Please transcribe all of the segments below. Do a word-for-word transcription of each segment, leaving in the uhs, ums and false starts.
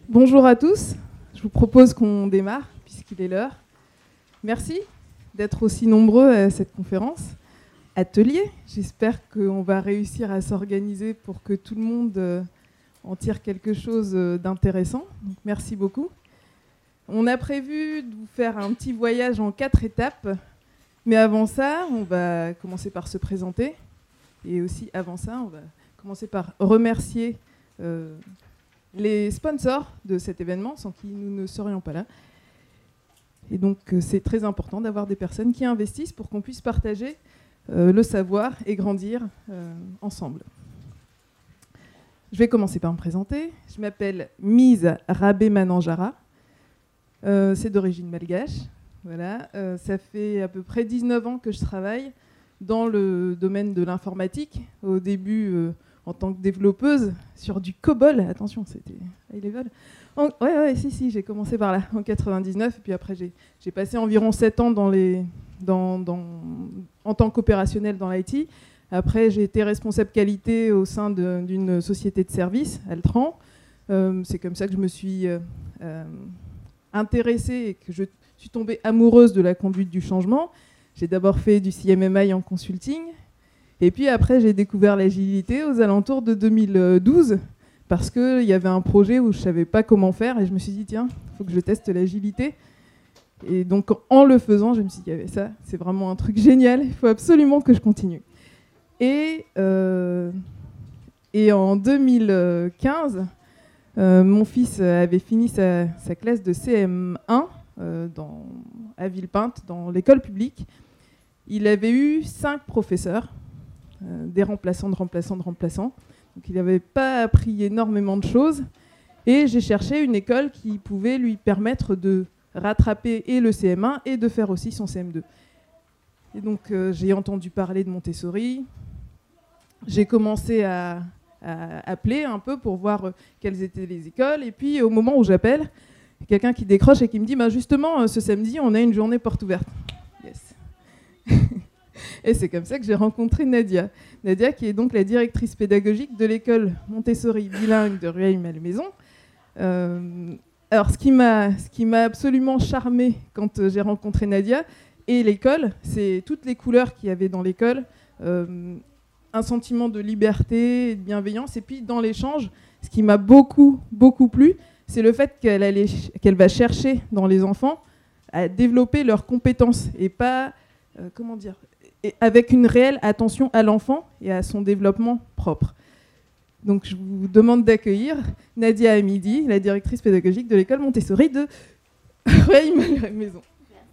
Bonjour à tous, je vous propose qu'on démarre puisqu'il est l'heure. Merci d'être aussi nombreux à cette conférence. Atelier, j'espère qu'on va réussir à s'organiser pour que tout le monde en tire quelque chose d'intéressant. Donc, merci beaucoup. On a prévu de vous faire un petit voyage en quatre étapes, mais avant ça, on va commencer par se présenter. Et aussi avant ça, on va commencer par remercier euh, les sponsors de cet événement, sans qui nous ne serions pas là. Et donc, c'est très important d'avoir des personnes qui investissent pour qu'on puisse partager euh, le savoir et grandir euh, ensemble. Je vais commencer par me présenter. Je m'appelle Mise Rabé Mananjara. Euh, c'est d'origine malgache. Voilà. Euh, ça fait à peu près dix-neuf ans que je travaille dans le domaine de l'informatique. Au début, euh, en tant que développeuse sur du COBOL. Attention, c'était high level. En, ouais, ouais, si, si, j'ai commencé par là, en quatre-vingt-dix-neuf. Et puis après, j'ai, j'ai passé environ sept ans dans les, dans, dans, en tant qu'opérationnel dans l'I T. Après, j'ai été responsable qualité au sein de, d'une société de services, Altran. Euh, c'est comme ça que je me suis euh, euh, intéressée et que je suis tombée amoureuse de la conduite du changement. J'ai d'abord fait du C M M I en consulting. Et puis après, j'ai découvert l'agilité aux alentours de deux mille douze parce qu'il y avait un projet où je ne savais pas comment faire et je me suis dit, tiens, il faut que je teste l'agilité. Et donc, en le faisant, je me suis dit, ah, ça, c'est vraiment un truc génial, il faut absolument que je continue. Et, euh, et en deux mille quinze, euh, mon fils avait fini sa, sa classe de C M un euh, dans, à Villepinte, dans l'école publique. Il avait eu cinq professeurs, euh, des remplaçants, de remplaçants, de remplaçants. Donc il n'avait pas appris énormément de choses. Et j'ai cherché une école qui pouvait lui permettre de rattraper et le C M un et de faire aussi son C M deux. Et donc euh, j'ai entendu parler de Montessori. J'ai commencé à, à appeler un peu pour voir euh, quelles étaient les écoles. Et puis au moment où j'appelle, quelqu'un qui décroche et qui me dit bah, « Justement, ce samedi, on a une journée porte ouverte. » Yes. Et c'est comme ça que j'ai rencontré Nadia. Nadia, qui est donc la directrice pédagogique de l'école Montessori bilingue de Rueil-Malmaison. Euh, alors, ce qui m'a, ce qui m'a absolument charmée quand j'ai rencontré Nadia et l'école, c'est toutes les couleurs qu'il y avait dans l'école, euh, un sentiment de liberté, de bienveillance. Et puis, dans l'échange, ce qui m'a beaucoup, beaucoup plu, c'est le fait qu'elle, allait, qu'elle va chercher dans les enfants à développer leurs compétences et pas, euh, comment dire, et avec une réelle attention à l'enfant et à son développement propre. Donc je vous demande d'accueillir Nadia Hamidi, la directrice pédagogique de l'école Montessori de Rueil-Malmaison.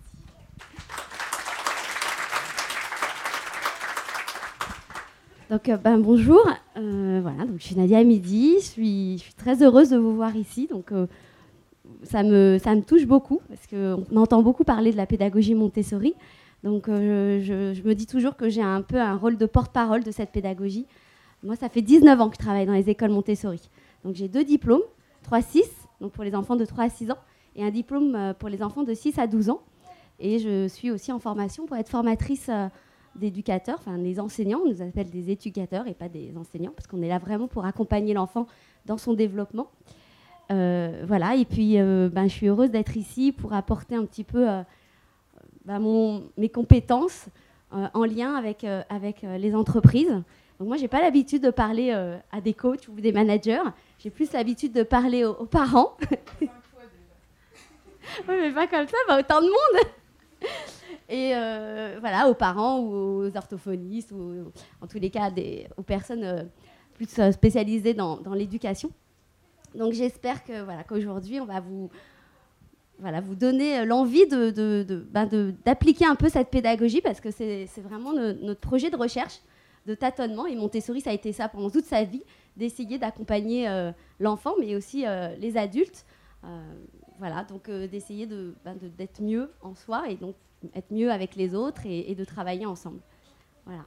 Donc, euh, ben, bonjour, euh, voilà, donc, je suis Nadia Hamidi, je suis, je suis très heureuse de vous voir ici. Donc, euh, ça, me, ça me touche beaucoup parce qu'on entend beaucoup parler de la pédagogie Montessori. Donc, euh, je, je me dis toujours que j'ai un peu un rôle de porte-parole de cette pédagogie. Moi, ça fait dix-neuf ans que je travaille dans les écoles Montessori. Donc, j'ai deux diplômes, trois six, donc pour les enfants de trois à six ans, et un diplôme pour les enfants de six à douze ans. Et je suis aussi en formation pour être formatrice euh, d'éducateurs, enfin des enseignants, on nous appelle des éducateurs et pas des enseignants, parce qu'on est là vraiment pour accompagner l'enfant dans son développement. Euh, voilà, et puis euh, ben, je suis heureuse d'être ici pour apporter un petit peu euh, ben, mon, mes compétences euh, en lien avec, euh, avec euh, les entreprises. Donc moi, je n'ai pas l'habitude de parler euh, à des coachs ou des managers, j'ai plus l'habitude de parler aux, aux parents. Oui, mais pas comme ça, bah, autant de monde. Et euh, voilà, aux parents ou aux orthophonistes, ou en tous les cas des, aux personnes euh, plus spécialisées dans, dans l'éducation. Donc j'espère que, voilà, qu'aujourd'hui, on va vous, voilà, vous donner l'envie de, de, de, ben de, d'appliquer un peu cette pédagogie, parce que c'est, c'est vraiment le, notre projet de recherche, de tâtonnement. Et Montessori, ça a été ça pendant toute sa vie, d'essayer d'accompagner euh, l'enfant, mais aussi euh, les adultes. Euh, voilà, donc euh, d'essayer de, ben de, d'être mieux en soi et donc être mieux avec les autres et, et de travailler ensemble. Voilà.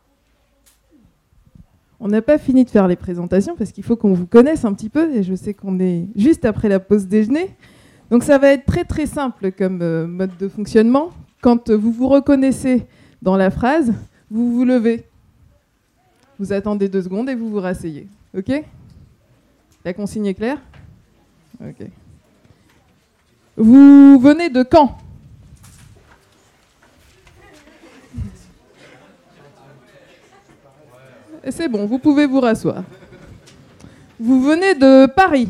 On n'a pas fini de faire les présentations parce qu'il faut qu'on vous connaisse un petit peu et je sais qu'on est juste après la pause déjeuner. Donc ça va être très très simple comme euh, mode de fonctionnement. Quand vous vous reconnaissez dans la phrase, vous vous levez. Vous attendez deux secondes et vous vous rasseyez. OK ? La consigne est claire ? OK. Vous venez de Caen? C'est bon, vous pouvez vous rasseoir. Vous venez de Paris?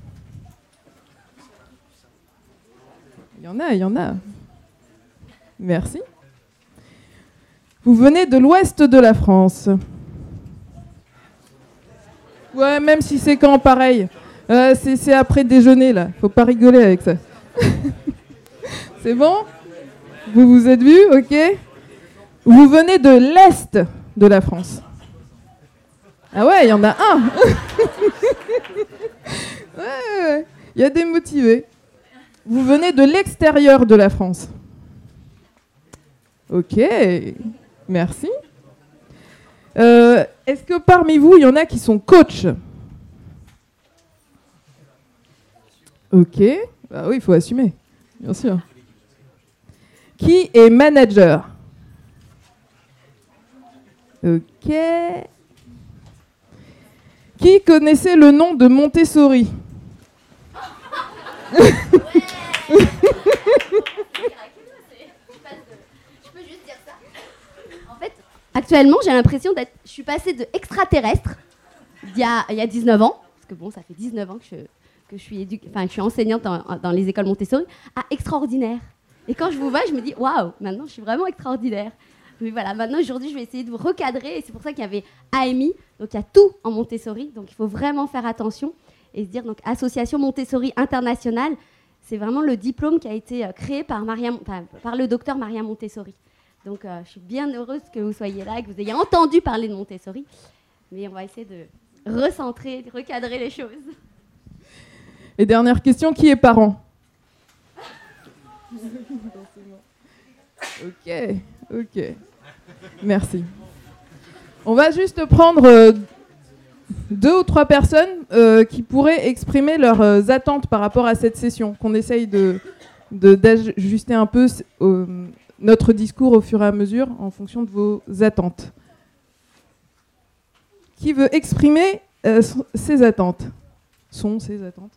Il y en a, il y en a. Merci. Vous venez de l'ouest de la France? Ouais, même si c'est quand pareil. Euh, c'est, c'est après déjeuner, là. Faut pas rigoler avec ça. C'est bon? Vous vous êtes vus? Ok. Vous venez de l'est de la France? Ah ouais, il y en a un. Ouais, ouais, il y a des motivés. Vous venez de l'extérieur de la France? Ok, merci. Euh, est-ce que parmi vous, il y en a qui sont coachs? Ok, bah oui, il faut assumer, bien sûr. Qui est manager? Ok. Qui connaissait le nom de Montessori? Actuellement, j'ai l'impression d'être. Je suis passée de extraterrestre il y a, il y a dix-neuf ans, parce que bon, ça fait dix-neuf ans que je, que je, suis, édu... enfin, je suis enseignante dans, dans les écoles Montessori, à extraordinaire. Et quand je vous vois, je me dis waouh, maintenant je suis vraiment extraordinaire. Mais voilà, maintenant aujourd'hui, je vais essayer de vous recadrer, et c'est pour ça qu'il y avait A M I, donc il y a tout en Montessori, donc il faut vraiment faire attention et se dire donc Association Montessori Internationale, c'est vraiment le diplôme qui a été créé par, Maria, enfin, par le docteur Maria Montessori. Donc, euh, je suis bien heureuse que vous soyez là et que vous ayez entendu parler de Montessori. Mais on va essayer de recentrer, de recadrer les choses. Et dernière question, qui est parent? Ok, ok. Merci. On va juste prendre euh, deux ou trois personnes euh, qui pourraient exprimer leurs euh, attentes par rapport à cette session, qu'on essaye de, de, d'ajuster un peu euh, notre discours au fur et à mesure en fonction de vos attentes. Qui veut exprimer euh, ses attentes? Sont ses attentes?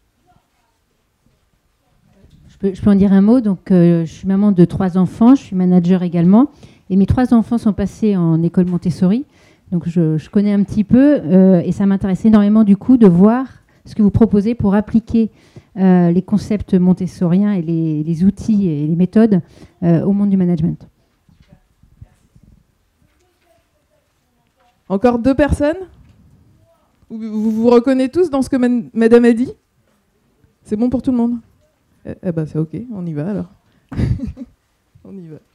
Je peux, je peux en dire un mot. Donc, euh, je suis maman de trois enfants, je suis manager également. Et mes trois enfants sont passés en école Montessori. Donc, je, je connais un petit peu euh, et ça m'intéresse énormément du coup de voir ce que vous proposez pour appliquer euh, les concepts montessoriens et les, les outils et les méthodes euh, au monde du management. Encore deux personnes? Vous vous, vous reconnaissez tous dans ce que man- madame a dit? C'est bon pour tout le monde? Eh, eh ben c'est ok, on y va alors. On y va.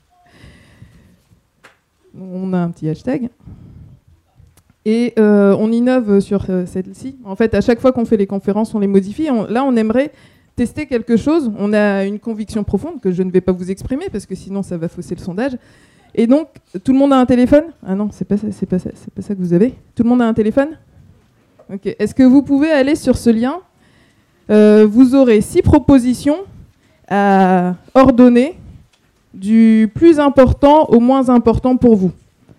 On a un petit hashtag. Et euh, on innove sur euh, celle-ci. En fait, à chaque fois qu'on fait les conférences, on les modifie. On, là, on aimerait tester quelque chose. On a une conviction profonde que je ne vais pas vous exprimer parce que sinon, ça va fausser le sondage. Et donc, tout le monde a un téléphone? Ah non, c'est pas ça, c'est pas ça, c'est pas ça que vous avez. Tout le monde a un téléphone? Ok. Est-ce que vous pouvez aller sur ce lien? euh, Vous aurez six propositions à ordonner du plus important au moins important pour vous.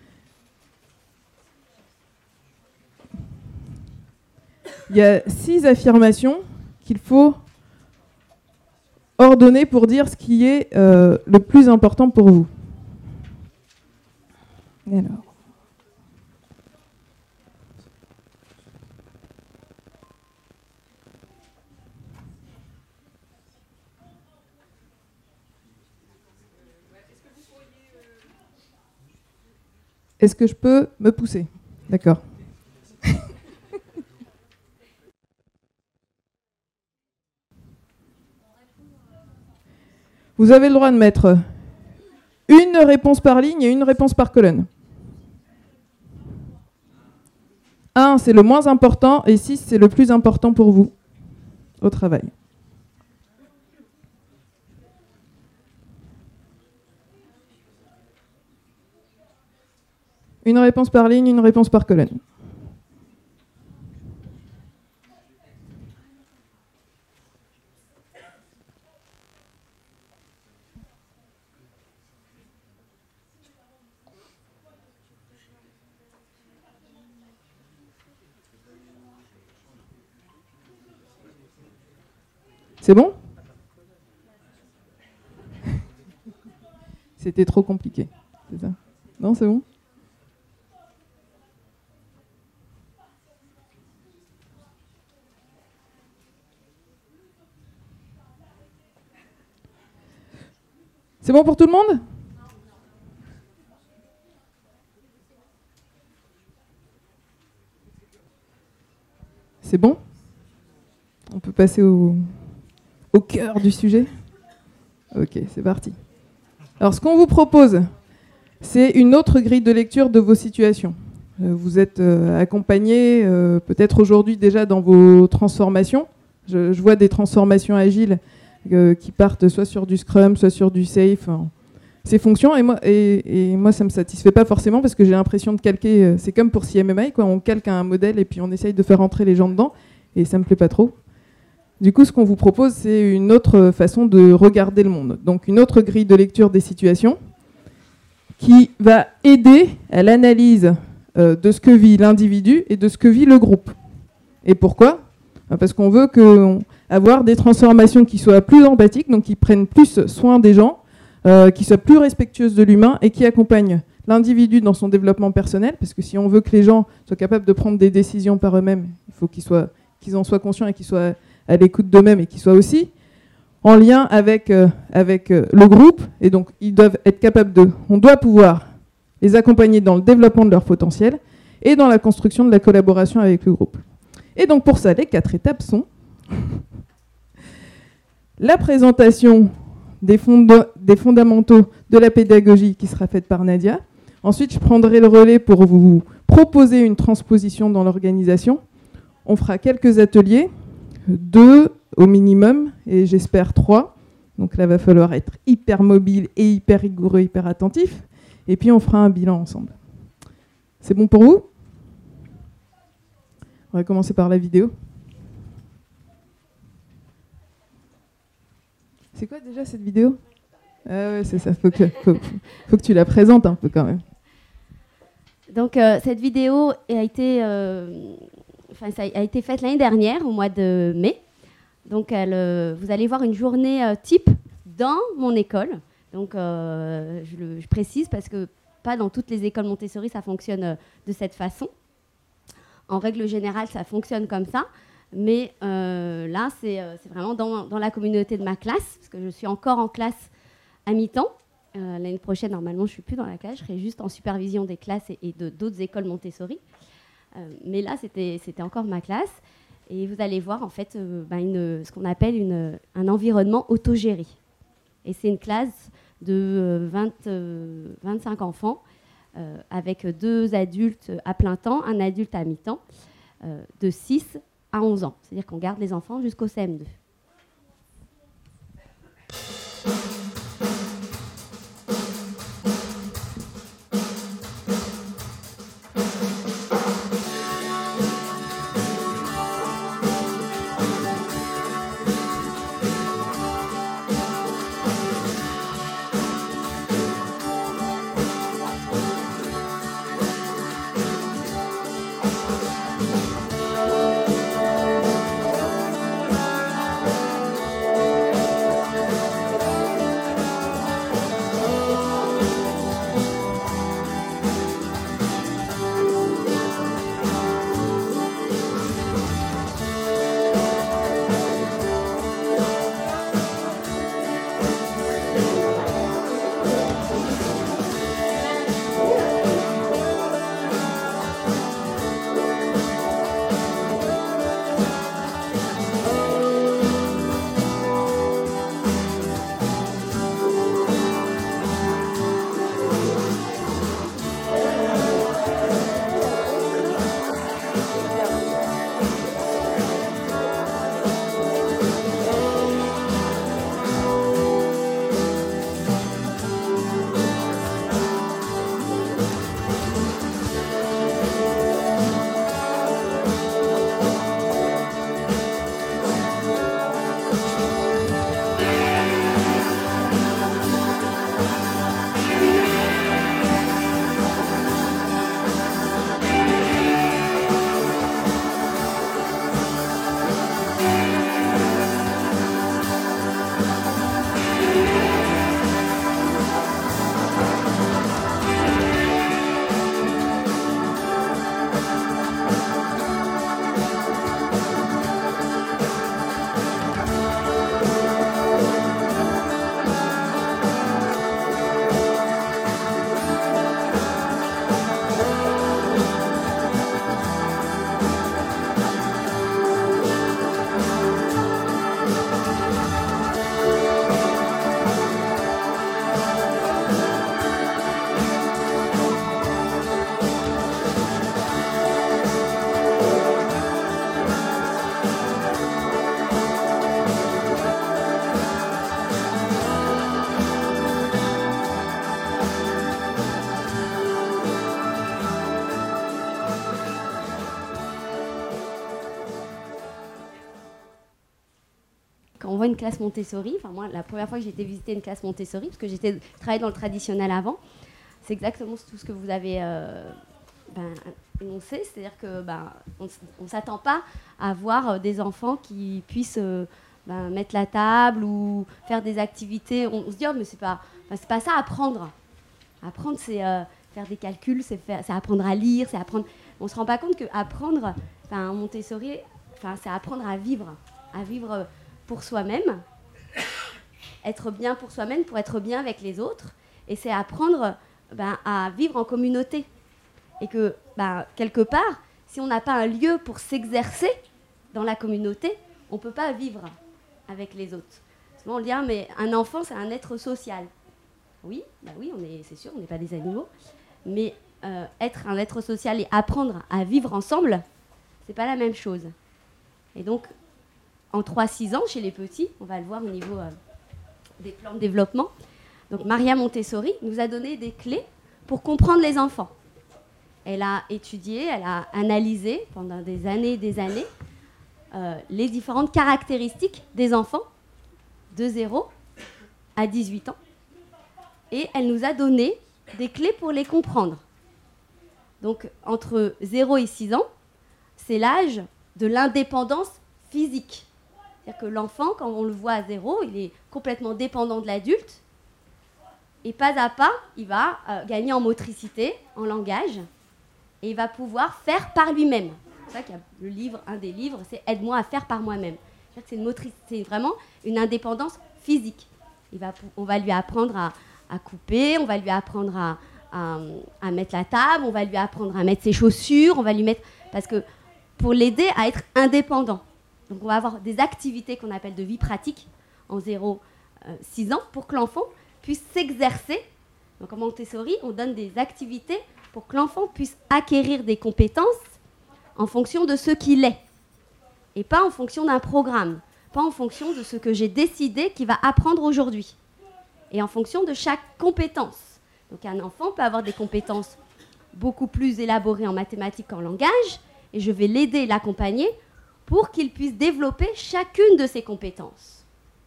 Il y a six affirmations qu'il faut ordonner pour dire ce qui est euh, le plus important pour vous. Alors. Est-ce que je peux me pousser? D'accord. Vous avez le droit de mettre une réponse par ligne et une réponse par colonne. un, c'est le moins important, et six, c'est le plus important pour vous au travail. Une réponse par ligne, une réponse par colonne. C'est bon? C'était trop compliqué. C'est ça? Non, c'est bon? C'est bon pour tout le monde? C'est bon? On peut passer au, au cœur du sujet? Ok, c'est parti. Alors, ce qu'on vous propose, c'est une autre grille de lecture de vos situations. Euh, vous êtes euh, accompagnés euh, peut-être aujourd'hui déjà dans vos transformations. Je, je vois des transformations agiles euh, qui partent soit sur du Scrum, soit sur du Safe. Hein. Ces fonctions, et moi, et, et moi ça ne me satisfait pas forcément parce que j'ai l'impression de calquer, euh, c'est comme pour C M M I, quoi, on calque un modèle et puis on essaye de faire rentrer les gens dedans, et ça ne me plaît pas trop. Du coup, ce qu'on vous propose, c'est une autre façon de regarder le monde. Donc une autre grille de lecture des situations qui va aider à l'analyse euh, de ce que vit l'individu et de ce que vit le groupe. Et pourquoi ? Parce qu'on veut que, avoir des transformations qui soient plus empathiques, donc qui prennent plus soin des gens, Euh, qui soit plus respectueuse de l'humain et qui accompagne l'individu dans son développement personnel, parce que si on veut que les gens soient capables de prendre des décisions par eux-mêmes, il faut qu'ils soient, qu'ils en soient conscients et qu'ils soient à l'écoute d'eux-mêmes et qu'ils soient aussi en lien avec, euh, avec euh, le groupe. Et donc, ils doivent être capables de... On doit pouvoir les accompagner dans le développement de leur potentiel et dans la construction de la collaboration avec le groupe. Et donc, pour ça, les quatre étapes sont la présentation Des, fonda- des fondamentaux de la pédagogie qui sera faite par Nadia. Ensuite, je prendrai le relais pour vous proposer une transposition dans l'organisation. On fera quelques ateliers, deux au minimum, et j'espère trois. Donc là, il va falloir être hyper mobile et hyper rigoureux, hyper attentif. Et puis, on fera un bilan ensemble. C'est bon pour vous ? On va commencer par la vidéo. C'est quoi déjà cette vidéo ? Ah ouais, c'est ça, faut que, faut, faut que tu la présentes un peu quand même. Donc euh, cette vidéo a été, euh, enfin, ça a été faite l'année dernière, au mois de mai. Donc elle, euh, vous allez voir une journée euh, type dans mon école. Donc euh, je, le, je précise parce que pas dans toutes les écoles Montessori ça fonctionne euh, de cette façon. En règle générale, ça fonctionne comme ça. Mais euh, là, c'est, euh, c'est vraiment dans, dans la communauté de ma classe, parce que je suis encore en classe à mi-temps. Euh, l'année prochaine, normalement, je ne suis plus dans la classe, je serai juste en supervision des classes et, et de, d'autres écoles Montessori. Euh, mais là, c'était, c'était encore ma classe. Et vous allez voir, en fait, euh, ben une, ce qu'on appelle une, un environnement autogéré. Et c'est une classe de euh, vingt, euh, vingt-cinq enfants, euh, avec deux adultes à plein temps, un adulte à mi-temps, euh, de six à onze ans. C'est-à-dire qu'on garde les enfants jusqu'au C M deux. on voit une classe Montessori. Enfin, moi, la première fois que j'ai été visiter une classe Montessori, parce que j'étais travaillé dans le traditionnel avant, c'est exactement tout ce que vous avez euh, ben, énoncé. C'est-à-dire que ben, on ne s'attend pas à voir des enfants qui puissent euh, ben, mettre la table ou faire des activités. On, on se dit, oh, mais c'est pas, ben, c'est pas ça, apprendre. Apprendre, c'est euh, faire des calculs, c'est, faire, c'est apprendre à lire, c'est apprendre... On ne se rend pas compte qu'apprendre, enfin, Montessori, enfin, c'est apprendre à vivre, à vivre pour soi-même, être bien pour soi-même, pour être bien avec les autres. Et c'est apprendre ben, à vivre en communauté. Et que, ben, quelque part, si on n'a pas un lieu pour s'exercer dans la communauté, on ne peut pas vivre avec les autres. Souvent, on dit, ah, mais un enfant, c'est un être social. Oui, ben oui, on est, c'est sûr, on n'est pas des animaux. Mais euh, être un être social et apprendre à vivre ensemble, c'est pas la même chose. Et donc, en trois six ans, chez les petits, on va le voir au niveau euh, des plans de développement, donc Maria Montessori nous a donné des clés pour comprendre les enfants. Elle a étudié, elle a analysé pendant des années et des années euh, les différentes caractéristiques des enfants de zéro à dix-huit ans. Et elle nous a donné des clés pour les comprendre. Donc, entre zéro et six ans, c'est l'âge de l'indépendance physique. C'est-à-dire que l'enfant, quand on le voit à zéro, il est complètement dépendant de l'adulte. Et pas à pas, il va euh, gagner en motricité, en langage. Et il va pouvoir faire par lui-même. C'est ça qu'il y a le livre, un des livres, c'est « Aide-moi à faire par moi-même ». C'est-à-dire que c'est, une motric- c'est vraiment une indépendance physique. Il va, on va lui apprendre à, à couper, on va lui apprendre à, à, à mettre la table, on va lui apprendre à mettre ses chaussures, on va lui mettre... Parce que pour l'aider à être indépendant. Donc on va avoir des activités qu'on appelle de vie pratique en zéro à six ans pour que l'enfant puisse s'exercer. Donc en Montessori, on donne des activités pour que l'enfant puisse acquérir des compétences en fonction de ce qu'il est. Et pas en fonction d'un programme, pas en fonction de ce que j'ai décidé qu'il va apprendre aujourd'hui. Et en fonction de chaque compétence. Donc un enfant peut avoir des compétences beaucoup plus élaborées en mathématiques qu'en langage, et je vais l'aider, l'accompagner pour qu'il puisse développer chacune de ses compétences.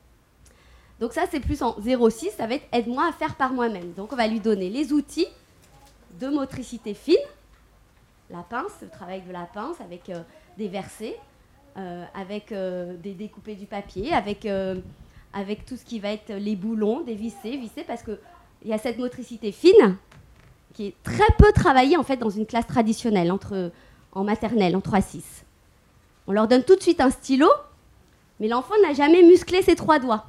Donc ça, c'est plus en zéro six, ça va être « aide-moi à faire par moi-même ». Donc on va lui donner les outils de motricité fine, la pince, le travail de la pince avec euh, des versets, euh, avec euh, des découpés du papier, avec, euh, avec tout ce qui va être les boulons, des vissés, vissés, parce qu'il y a cette motricité fine qui est très peu travaillée en fait dans une classe traditionnelle, entre, en maternelle, en trois six. On leur donne tout de suite un stylo, mais l'enfant n'a jamais musclé ses trois doigts.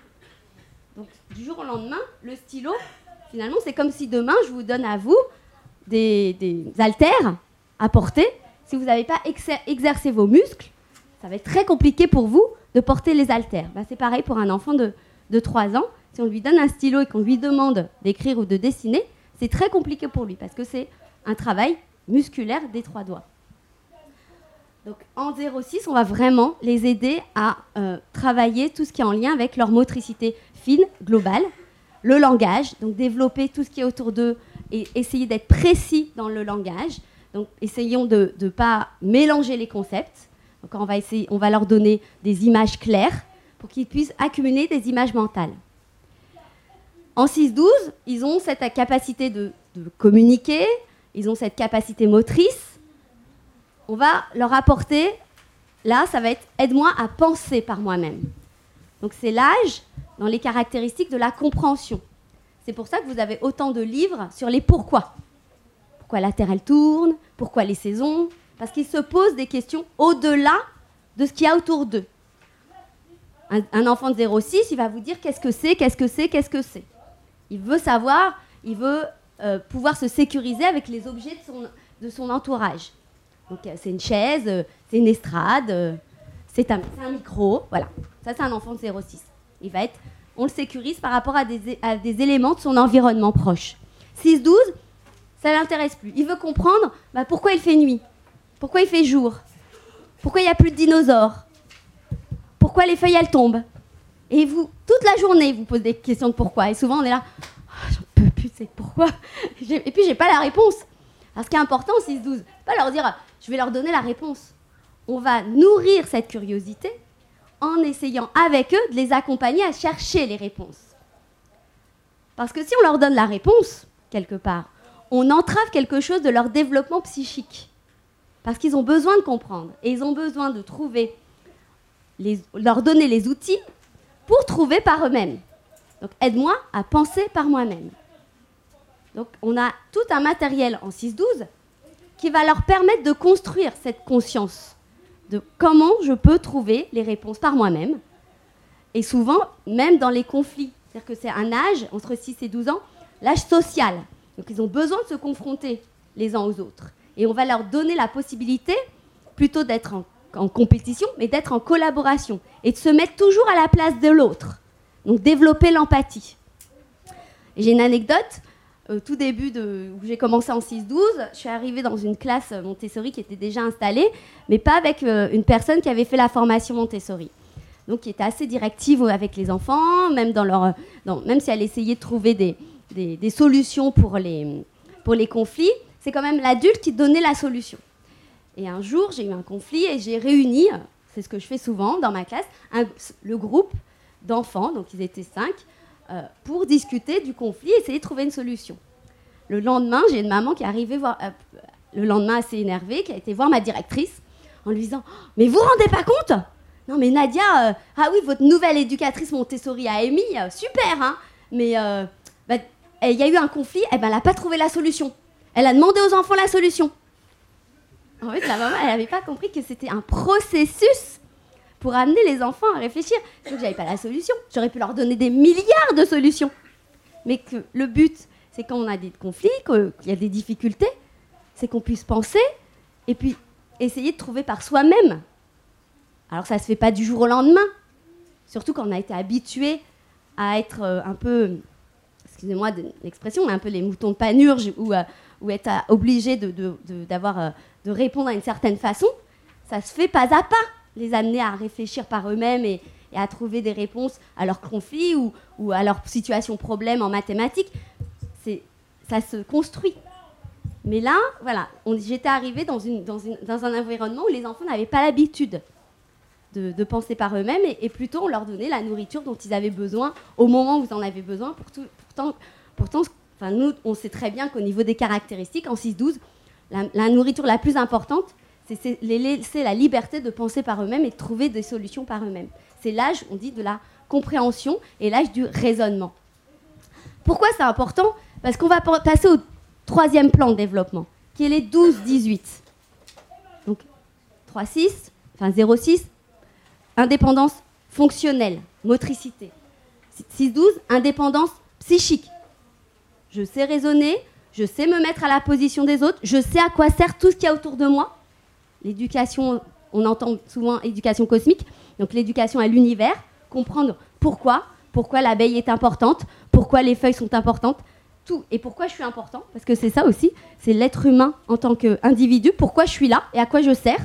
Donc du jour au lendemain, le stylo, finalement, c'est comme si demain, je vous donne à vous des, des haltères à porter. Si vous n'avez pas exer- exercé vos muscles, ça va être très compliqué pour vous de porter les haltères. Ben, c'est pareil pour un enfant de, de trois ans. Si on lui donne un stylo et qu'on lui demande d'écrire ou de dessiner, c'est très compliqué pour lui parce que c'est un travail musculaire des trois doigts. Donc en zéro six, on va vraiment les aider à euh, travailler tout ce qui est en lien avec leur motricité fine, globale, le langage, donc développer tout ce qui est autour d'eux et essayer d'être précis dans le langage. Donc essayons de ne pas mélanger les concepts. Donc on va, essayer, on va leur donner des images claires pour qu'ils puissent accumuler des images mentales. En six douze, ils ont cette capacité de, de communiquer, ils ont cette capacité motrice. On va leur apporter, là, ça va être « aide-moi à penser par moi-même ». Donc c'est l'âge dans les caractéristiques de la compréhension. C'est pour ça que vous avez autant de livres sur les pourquoi. Pourquoi la Terre, elle tourne, pourquoi les saisons, parce qu'ils se posent des questions au-delà de ce qu'il y a autour d'eux. Un, un enfant de zéro six, il va vous dire qu'est-ce que c'est, qu'est-ce que c'est, qu'est-ce que c'est. Il veut savoir, il veut euh, pouvoir se sécuriser avec les objets de son, de son entourage. Donc euh, c'est une chaise, euh, c'est une estrade, euh, c'est, un, c'est un micro, voilà. Ça, c'est un enfant de zéro six. Il va être, on le sécurise par rapport à des, à des éléments de son environnement proche. six douze, ça ne l'intéresse plus. Il veut comprendre bah, pourquoi il fait nuit, pourquoi il fait jour, pourquoi il n'y a plus de dinosaures, pourquoi les feuilles, elles tombent. Et vous, toute la journée, vous posez des questions de pourquoi. Et souvent, on est là, oh, j'en peux plus, c'est pourquoi. Et puis, j'ai pas la réponse. Alors, ce qui est important, six douze, c'est pas leur dire, je vais leur donner la réponse. On va nourrir cette curiosité en essayant avec eux de les accompagner à chercher les réponses. Parce que si on leur donne la réponse, quelque part, on entrave quelque chose de leur développement psychique. Parce qu'ils ont besoin de comprendre. Et ils ont besoin de trouver, les, leur donner les outils pour trouver par eux-mêmes. Donc, aide-moi à penser par moi-même. Donc, on a tout un matériel en six douze qui va leur permettre de construire cette conscience de comment je peux trouver les réponses par moi-même. Et souvent, même dans les conflits. C'est-à-dire que c'est un âge, entre six et douze ans, l'âge social. Donc, ils ont besoin de se confronter les uns aux autres. Et on va leur donner la possibilité, plutôt d'être en, en compétition, mais d'être en collaboration. Et de se mettre toujours à la place de l'autre. Donc, développer l'empathie. Et j'ai une anecdote. Au tout début, de, où j'ai commencé en six douze, je suis arrivée dans une classe Montessori qui était déjà installée, mais pas avec euh, une personne qui avait fait la formation Montessori. Donc, qui était assez directive avec les enfants, même, dans leur, dans, même si elle essayait de trouver des, des, des solutions pour les, pour les conflits, c'est quand même l'adulte qui donnait la solution. Et un jour, j'ai eu un conflit et j'ai réuni, c'est ce que je fais souvent dans ma classe, un, le groupe d'enfants, donc ils étaient cinq, euh, pour discuter du conflit et essayer de trouver une solution. Le lendemain, j'ai une maman qui est arrivée voir, euh, le lendemain assez énervée, qui a été voir ma directrice en lui disant « Mais vous vous rendez pas compte ? Non mais Nadia, euh, ah oui, votre nouvelle éducatrice Montessori a émis, euh, super, hein, mais euh, bah, il y a eu un conflit, eh ben, elle n'a pas trouvé la solution. Elle a demandé aux enfants la solution. » En fait, la maman, elle n'avait pas compris que c'était un processus pour amener les enfants à réfléchir. Donc, je n'avais pas la solution. J'aurais pu leur donner des milliards de solutions. Mais que le but, c'est quand on a des conflits, qu'il y a des difficultés, c'est qu'on puisse penser et puis essayer de trouver par soi-même. Alors, ça ne se fait pas du jour au lendemain. Surtout quand on a été habitué à être euh, un peu, excusez-moi de l'expression, mais un peu les moutons de Panurge ou, euh, ou être euh, obligé de, de, de, d'avoir, euh, de répondre à une certaine façon. Ça se fait pas à pas. Les amener à réfléchir par eux-mêmes et, et à trouver des réponses à leurs conflits ou, ou à leurs situations problèmes en mathématiques. C'est, ça se construit. Mais là, voilà, on, j'étais arrivée dans, une, dans, une, dans un environnement où les enfants n'avaient pas l'habitude de, de penser par eux-mêmes et, et plutôt on leur donnait la nourriture dont ils avaient besoin au moment où ils en avaient besoin. Pour tout, pourtant, pourtant enfin, nous, on sait très bien qu'au niveau des caractéristiques, en six douze, la, la nourriture la plus importante, C'est, c'est, c'est la liberté de penser par eux-mêmes et de trouver des solutions par eux-mêmes. C'est l'âge, on dit, de la compréhension et l'âge du raisonnement. Pourquoi c'est important ? Parce qu'on va passer au troisième plan de développement, qui est les douze dix-huit. Donc, trois six, enfin zéro six, indépendance fonctionnelle, motricité. six douze, indépendance psychique. Je sais raisonner, je sais me mettre à la position des autres, je sais à quoi sert tout ce qu'il y a autour de moi. L'éducation, on entend souvent éducation cosmique, donc l'éducation à l'univers, comprendre pourquoi, pourquoi l'abeille est importante, pourquoi les feuilles sont importantes, tout, et pourquoi je suis important, parce que c'est ça aussi, c'est l'être humain en tant qu'individu, pourquoi je suis là et à quoi je sers.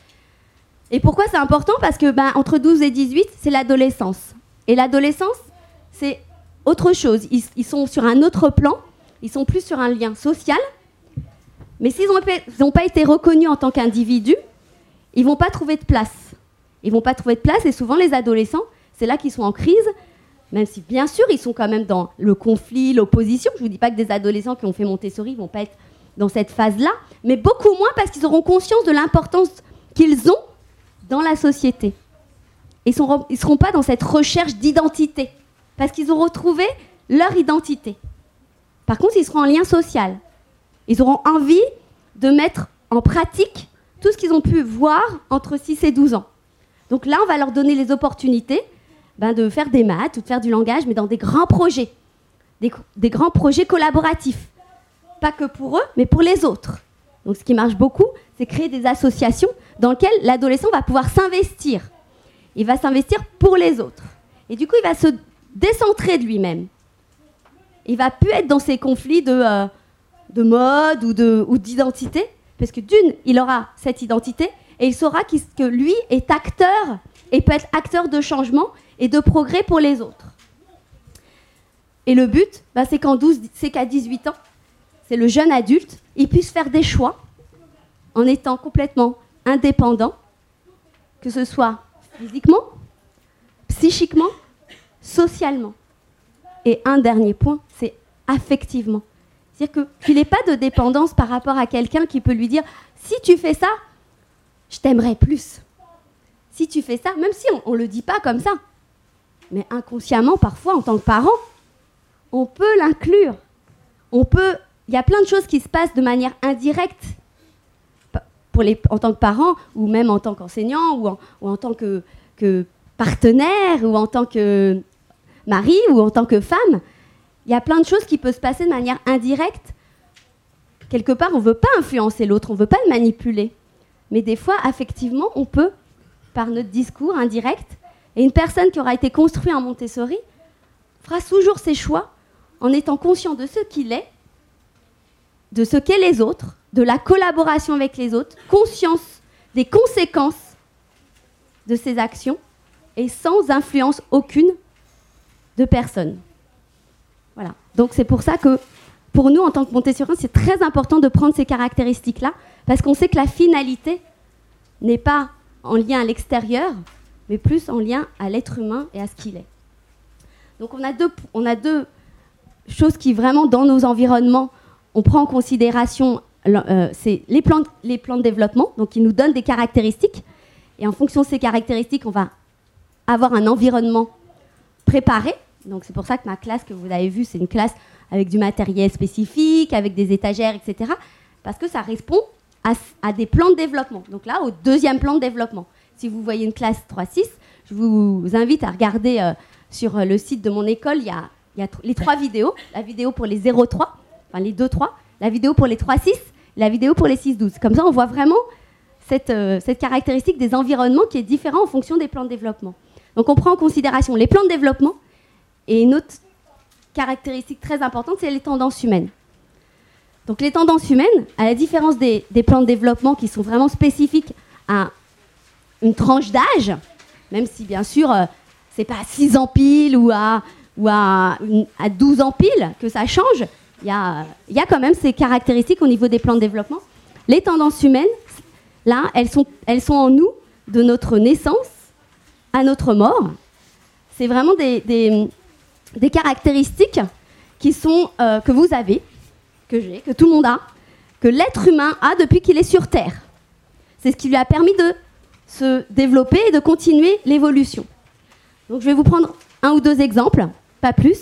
Et pourquoi c'est important ? Parce que ben, entre douze et dix-huit, c'est l'adolescence. Et l'adolescence, c'est autre chose. Ils, ils sont sur un autre plan, ils sont plus sur un lien social. Mais s'ils n'ont pas été reconnus en tant qu'individus, ils ne vont pas trouver de place. Ils ne vont pas trouver de place et souvent les adolescents, c'est là qu'ils sont en crise, même si bien sûr ils sont quand même dans le conflit, l'opposition. Je ne vous dis pas que des adolescents qui ont fait Montessori ne vont pas être dans cette phase-là, mais beaucoup moins parce qu'ils auront conscience de l'importance qu'ils ont dans la société. Ils ne seront pas dans cette recherche d'identité parce qu'ils auront retrouvé leur identité. Par contre, ils seront en lien social. Ils auront envie de mettre en pratique tout ce qu'ils ont pu voir entre six et douze ans. Donc là, on va leur donner les opportunités ben, de faire des maths ou de faire du langage, mais dans des grands projets, des, des grands projets collaboratifs. Pas que pour eux, mais pour les autres. Donc ce qui marche beaucoup, c'est créer des associations dans lesquelles l'adolescent va pouvoir s'investir. Il va s'investir pour les autres. Et du coup, il va se décentrer de lui-même. Il ne va plus être dans ces conflits de... Euh, de mode ou, de, ou d'identité, parce que d'une, il aura cette identité et il saura que lui est acteur et peut être acteur de changement et de progrès pour les autres. Et le but, bah, c'est, qu'en douze, c'est qu'à dix-huit ans, c'est le jeune adulte, il puisse faire des choix en étant complètement indépendant, que ce soit physiquement, psychiquement, socialement. Et un dernier point, c'est affectivement. C'est-à-dire que, qu'il n'ait pas de dépendance par rapport à quelqu'un qui peut lui dire « si tu fais ça, je t'aimerais plus ». Si tu fais ça, même si on ne le dit pas comme ça, mais inconsciemment, parfois, en tant que parent, on peut l'inclure. On peut... Il y a plein de choses qui se passent de manière indirecte pour les, en tant que parent, ou même en tant qu'enseignant, ou en, ou en tant que, que partenaire, ou en tant que mari, ou en tant que femme. Il y a plein de choses qui peuvent se passer de manière indirecte. Quelque part, on ne veut pas influencer l'autre, on ne veut pas le manipuler. Mais des fois, affectivement, on peut, par notre discours indirect, et une personne qui aura été construite en Montessori fera toujours ses choix en étant conscient de ce qu'il est, de ce qu'est les autres, de la collaboration avec les autres, conscience des conséquences de ses actions, et sans influence aucune de personne. Voilà. Donc c'est pour ça que, pour nous, en tant que Montessoriens, c'est très important de prendre ces caractéristiques-là, parce qu'on sait que la finalité n'est pas en lien à l'extérieur, mais plus en lien à l'être humain et à ce qu'il est. Donc on a deux, on a deux choses qui, vraiment, dans nos environnements, on prend en considération, euh, c'est les plans, les plans de développement, donc ils nous donnent des caractéristiques, et en fonction de ces caractéristiques, on va avoir un environnement préparé. Donc c'est pour ça que ma classe que vous avez vue, c'est une classe avec du matériel spécifique, avec des étagères, et cetera. Parce que ça répond à, à des plans de développement. Donc là, au deuxième plan de développement. Si vous voyez une classe trois six, je vous invite à regarder euh, sur le site de mon école, il y a, il y a les trois vidéos. La vidéo pour les zéro trois, enfin les deux trois, la vidéo pour les trois six, la vidéo pour les six douze. Comme ça, on voit vraiment cette, euh, cette caractéristique des environnements qui est différente en fonction des plans de développement. Donc on prend en considération les plans de développement. Et une autre caractéristique très importante, c'est les tendances humaines. Donc les tendances humaines, à la différence des, des plans de développement qui sont vraiment spécifiques à une tranche d'âge, même si bien sûr, euh, c'est pas à six ans pile ou à, ou à, une, à douze ans pile que ça change, il y a, y a quand même ces caractéristiques au niveau des plans de développement. Les tendances humaines, là, elles sont, elles sont en nous, de notre naissance à notre mort. C'est vraiment des... des des caractéristiques qui sont, euh, que vous avez, que j'ai, que tout le monde a, que l'être humain a depuis qu'il est sur Terre. C'est ce qui lui a permis de se développer et de continuer l'évolution. Donc je vais vous prendre un ou deux exemples, pas plus.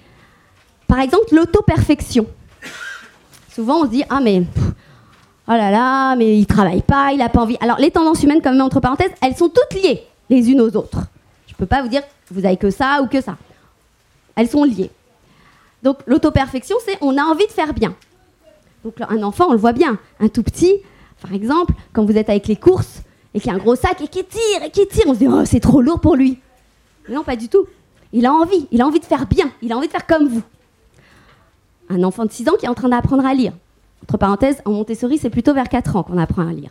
Par exemple, l'auto-perfection. Souvent on se dit « Ah mais, pff, oh là là, mais il travaille pas, il n'a pas envie. » Alors les tendances humaines, quand même, entre parenthèses, elles sont toutes liées les unes aux autres. Je ne peux pas vous dire « Vous avez que ça ou que ça ». Elles sont liées. Donc l'auto-perfection, c'est on a envie de faire bien. Donc un enfant, on le voit bien. Un tout petit, par exemple, quand vous êtes avec les courses et qu'il y a un gros sac et qu'il tire et qu'il tire, on se dit « Oh, c'est trop lourd pour lui ». Mais non, pas du tout. Il a envie. Il a envie de faire bien. Il a envie de faire comme vous. Un enfant de six ans qui est en train d'apprendre à lire. Entre parenthèses, en Montessori, c'est plutôt vers quatre ans qu'on apprend à lire.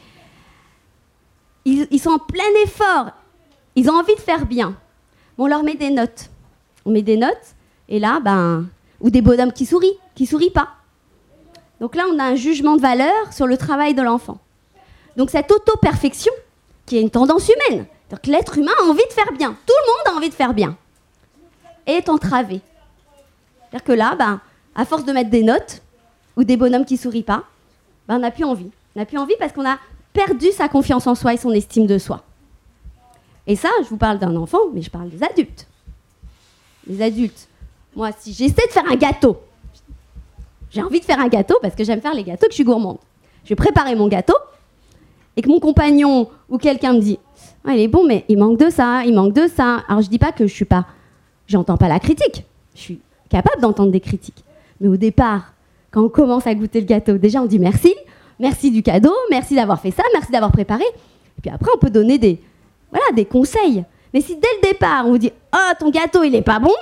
Ils, ils sont en plein effort. Ils ont envie de faire bien. On leur met des notes. On met des notes, et là, ben, ou des bonhommes qui sourient, qui sourient pas. Donc là, on a un jugement de valeur sur le travail de l'enfant. Donc cette auto-perfection, qui est une tendance humaine, donc l'être humain a envie de faire bien, tout le monde a envie de faire bien, est entravée. C'est-à-dire que là, ben, à force de mettre des notes, ou des bonhommes qui sourient pas, ben, on n'a plus envie. On n'a plus envie parce qu'on a perdu sa confiance en soi et son estime de soi. Et ça, je vous parle d'un enfant, mais je parle des adultes. Les adultes, moi, si j'essaie de faire un gâteau, j'ai envie de faire un gâteau parce que j'aime faire les gâteaux, que je suis gourmande. Je vais préparer mon gâteau et que mon compagnon ou quelqu'un me dit oh, « il est bon, mais il manque de ça, il manque de ça ». Alors, je dis pas que je suis pas... J'entends pas la critique. Je suis capable d'entendre des critiques. Mais au départ, quand on commence à goûter le gâteau, déjà, on dit « merci, merci du cadeau, merci d'avoir fait ça, merci d'avoir préparé ». Et puis après, on peut donner des, voilà, des conseils. Mais si dès le départ, on vous dit « Oh, ton gâteau, il est pas bon »,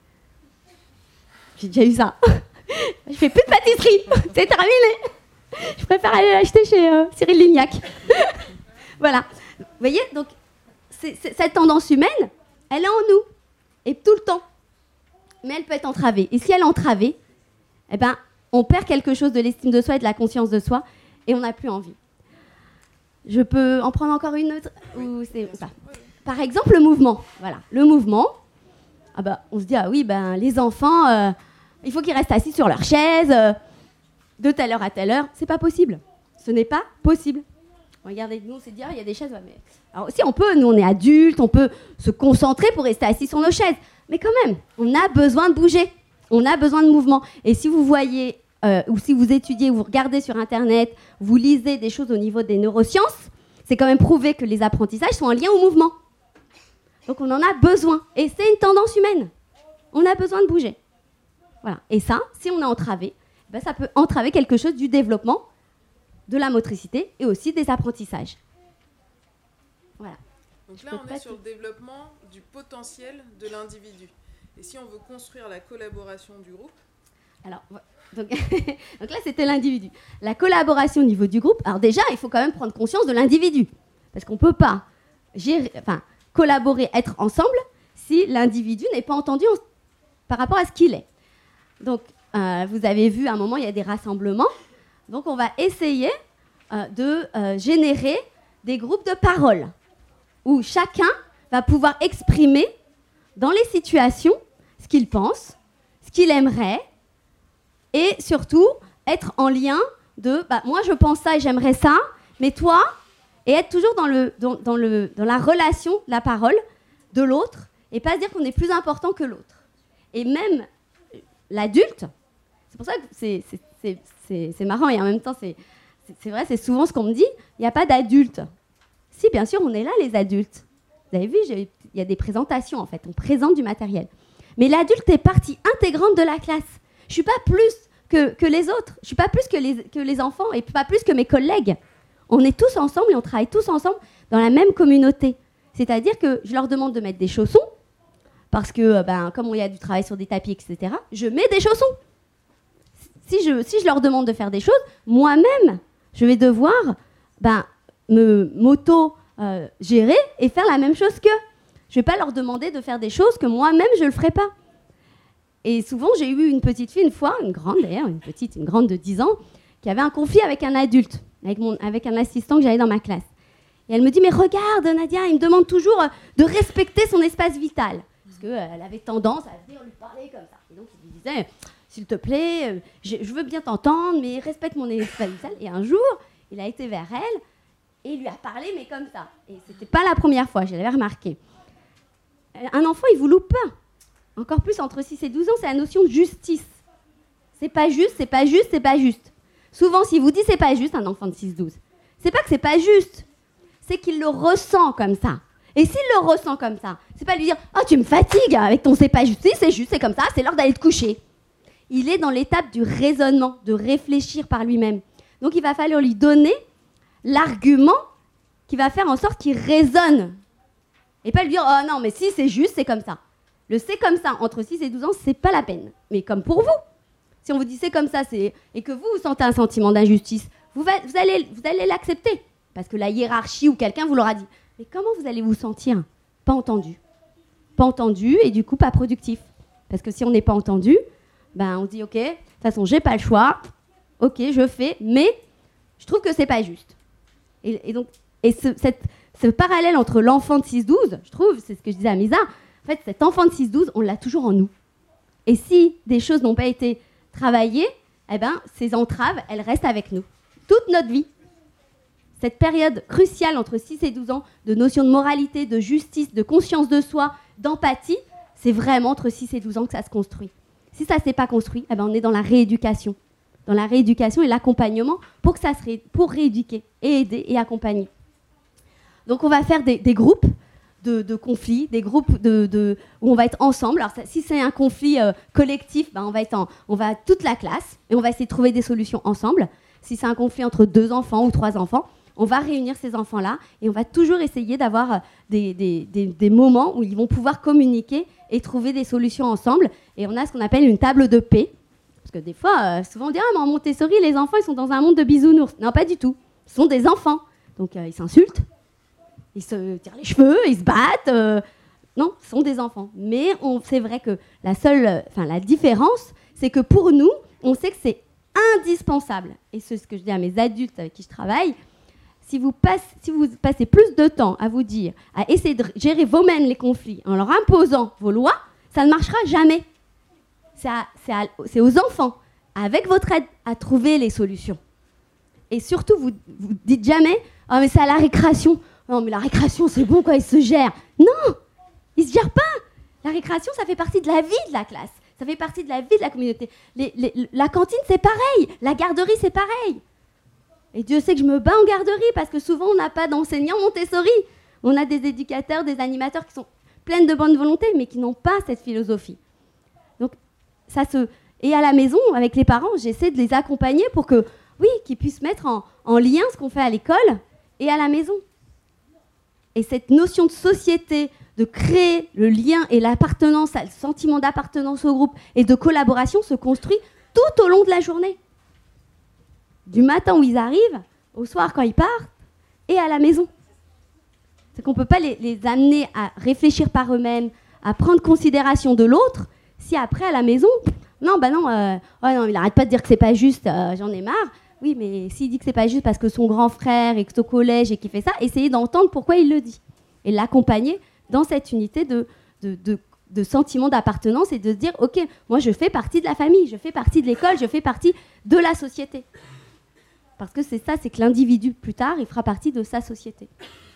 j'ai déjà eu ça. Je fais plus de pâtisserie, c'est terminé. Je préfère aller l'acheter chez euh, Cyril Lignac. Voilà. Vous voyez, donc, c'est, c'est, cette tendance humaine, elle est en nous, et tout le temps. Mais elle peut être entravée. Et si elle est entravée, eh ben, on perd quelque chose de l'estime de soi et de la conscience de soi, et on n'a plus envie. Je peux en prendre encore une autre ou c'est ou pas? par exemple, le mouvement. Voilà, le mouvement. Ah bah, on se dit, ah oui, ben, les enfants, euh, il faut qu'ils restent assis sur leur chaise euh, de telle heure à telle heure. C'est pas possible. Ce n'est pas possible. Regardez, nous, on s'est dit, ah, il y a des chaises. Ouais, mais... Alors aussi, on peut, nous, on est adultes, on peut se concentrer pour rester assis sur nos chaises. Mais quand même, on a besoin de bouger. On a besoin de mouvement. Et si vous voyez, euh, ou si vous étudiez, ou vous regardez sur Internet, vous lisez des choses au niveau des neurosciences, c'est quand même prouvé que les apprentissages sont en lien au mouvement. Donc on en a besoin. Et c'est une tendance humaine. On a besoin de bouger. Voilà. Et ça, si on a entravé, ben ça peut entraver quelque chose du développement, de la motricité et aussi des apprentissages. Voilà. Donc là, on est sur le développement du potentiel de l'individu. Et si on veut construire la collaboration du groupe? Alors, donc, donc là, c'était l'individu. La collaboration au niveau du groupe, alors déjà, il faut quand même prendre conscience de l'individu. Parce qu'on ne peut pas gérer, enfin, collaborer, être ensemble, si l'individu n'est pas entendu en, par rapport à ce qu'il est. Donc, euh, vous avez vu, à un moment, il y a des rassemblements. Donc, on va essayer euh, de euh, générer des groupes de parole où chacun va pouvoir exprimer dans les situations ce qu'il pense, ce qu'il aimerait, et surtout être en lien de bah, moi je pense ça et j'aimerais ça, mais toi, et être toujours dans, le, dans, dans, le, dans la relation de la parole de l'autre, et pas se dire qu'on est plus important que l'autre. Et même l'adulte, c'est pour ça que c'est, c'est, c'est, c'est, c'est marrant, et en même temps c'est, c'est, c'est vrai, c'est souvent ce qu'on me dit, il n'y a pas d'adulte. Si, bien sûr, on est là, les adultes. Vous avez vu, il y a des présentations, en fait. On présente du matériel. Mais l'adulte est partie intégrante de la classe. Je ne suis pas plus que, que les autres. Je ne suis pas plus que les, que les enfants et pas plus que mes collègues. On est tous ensemble et on travaille tous ensemble dans la même communauté. C'est-à-dire que je leur demande de mettre des chaussons parce que, ben, comme il y a du travail sur des tapis, et cetera, je mets des chaussons. Si je, si je leur demande de faire des choses, moi-même, je vais devoir... Ben, me m'auto-gérer euh, et faire la même chose qu'eux. Je ne vais pas leur demander de faire des choses que moi-même, je ne le ferai pas. Et souvent, j'ai eu une petite fille, une fois, une grande d'ailleurs, une petite, une grande de dix ans, qui avait un conflit avec un adulte, avec, mon, avec un assistant que j'avais dans ma classe. Et elle me dit, mais regarde, Nadia, il me demande toujours de respecter son espace vital. Parce qu'elle euh, avait tendance à venir lui parler comme ça. Et donc, il lui disait, s'il te plaît, euh, je, je veux bien t'entendre, mais respecte mon espace vital. Et un jour, il a été vers elle, et il lui a parlé, mais comme ça. Et c'était pas la première fois, je l'avais remarqué. Un enfant, il vous loupe pas. Encore plus entre six et douze ans, c'est la notion de justice. C'est pas juste, c'est pas juste, c'est pas juste. Souvent, s'il vous dit c'est pas juste, un enfant de six douze, c'est pas que c'est pas juste, c'est qu'il le ressent comme ça. Et s'il le ressent comme ça, c'est pas lui dire « Oh, tu me fatigues avec ton c'est pas juste, c'est juste, c'est comme ça, c'est l'heure d'aller te coucher. » Il est dans l'étape du raisonnement, de réfléchir par lui-même. Donc, il va falloir lui donner l'argument qui va faire en sorte qu'il raisonne. Et pas lui dire « Oh non, mais si c'est juste, c'est comme ça. » Le c'est comme ça, entre six et douze ans, c'est pas la peine. Mais comme pour vous. Si on vous dit c'est comme ça, c'est... et que vous, vous sentez un sentiment d'injustice, vous, va... vous, allez... vous allez l'accepter. Parce que la hiérarchie ou quelqu'un vous l'aura dit. Mais comment vous allez vous sentir? Pas entendu. Pas entendu et du coup pas productif. Parce que si on n'est pas entendu, ben on se dit « Ok, de toute façon, j'ai pas le choix. Ok, je fais, mais je trouve que c'est pas juste. » Et, et donc, et ce, cette, ce parallèle entre l'enfant de six douze, je trouve, c'est ce que je disais à Misa, en fait, cet enfant de six douze, on l'a toujours en nous. Et si des choses n'ont pas été travaillées, eh ben, ces entraves, elles restent avec nous. Toute notre vie. Cette période cruciale entre six et douze ans, de notion de moralité, de justice, de conscience de soi, d'empathie, c'est vraiment entre six et douze ans que ça se construit. Si ça ne s'est pas construit, eh ben, on est dans la rééducation. Dans la rééducation et l'accompagnement pour, que ça se ré... pour rééduquer et aider et accompagner. Donc on va faire des, des groupes de, de conflits, des groupes de, de, où on va être ensemble. Alors ça, si c'est un conflit euh, collectif, ben on, va être en, on va toute la classe et on va essayer de trouver des solutions ensemble. Si c'est un conflit entre deux enfants ou trois enfants, on va réunir ces enfants-là et on va toujours essayer d'avoir des, des, des, des moments où ils vont pouvoir communiquer et trouver des solutions ensemble. Et on a ce qu'on appelle une table de paix. Parce que des fois, euh, souvent on dit « Ah, mais en Montessori, les enfants, ils sont dans un monde de bisounours. » Non, pas du tout. Ce sont des enfants. Donc, euh, ils s'insultent, ils se tirent les cheveux, ils se battent. Euh... Non, ce sont des enfants. Mais on, c'est vrai que la seule, enfin, la différence, c'est que pour nous, on sait que c'est indispensable. Et c'est ce que je dis à mes adultes avec qui je travaille, si vous, passe, si vous passez plus de temps à vous dire, à essayer de gérer vous-même les conflits en leur imposant vos lois, ça ne marchera jamais. C'est, à, c'est, à, c'est aux enfants, avec votre aide, à trouver les solutions. Et surtout, vous ne dites jamais « Oh, mais c'est à la récréation. Non, mais la récréation, c'est bon quand ils se gèrent. » Non, ils ne se gèrent pas. La récréation, ça fait partie de la vie de la classe. Ça fait partie de la vie de la communauté. Les, les, la cantine, c'est pareil. La garderie, c'est pareil. Et Dieu sait que je me bats en garderie parce que souvent, on n'a pas d'enseignants Montessori. On a des éducateurs, des animateurs qui sont pleins de bonne volonté, mais qui n'ont pas cette philosophie. Donc, ça se... Et à la maison, avec les parents, j'essaie de les accompagner pour que, oui, qu'ils puissent mettre en, en lien ce qu'on fait à l'école et à la maison. Et cette notion de société, de créer le lien et l'appartenance, le sentiment d'appartenance au groupe et de collaboration se construit tout au long de la journée. Du matin où ils arrivent, au soir quand ils partent, et à la maison. C'est qu'on ne peut pas les, les amener à réfléchir par eux-mêmes, à prendre considération de l'autre, si après, à la maison, non, bah non, euh, oh non il n'arrête pas de dire que c'est pas juste, euh, j'en ai marre. Oui, mais s'il dit que c'est pas juste parce que son grand frère est au collège et qu'il fait ça, essayez d'entendre pourquoi il le dit. Et l'accompagner dans cette unité de, de, de, de sentiment d'appartenance et de se dire, ok, moi je fais partie de la famille, je fais partie de l'école, je fais partie de la société. Parce que c'est ça, c'est que l'individu, plus tard, il fera partie de sa société.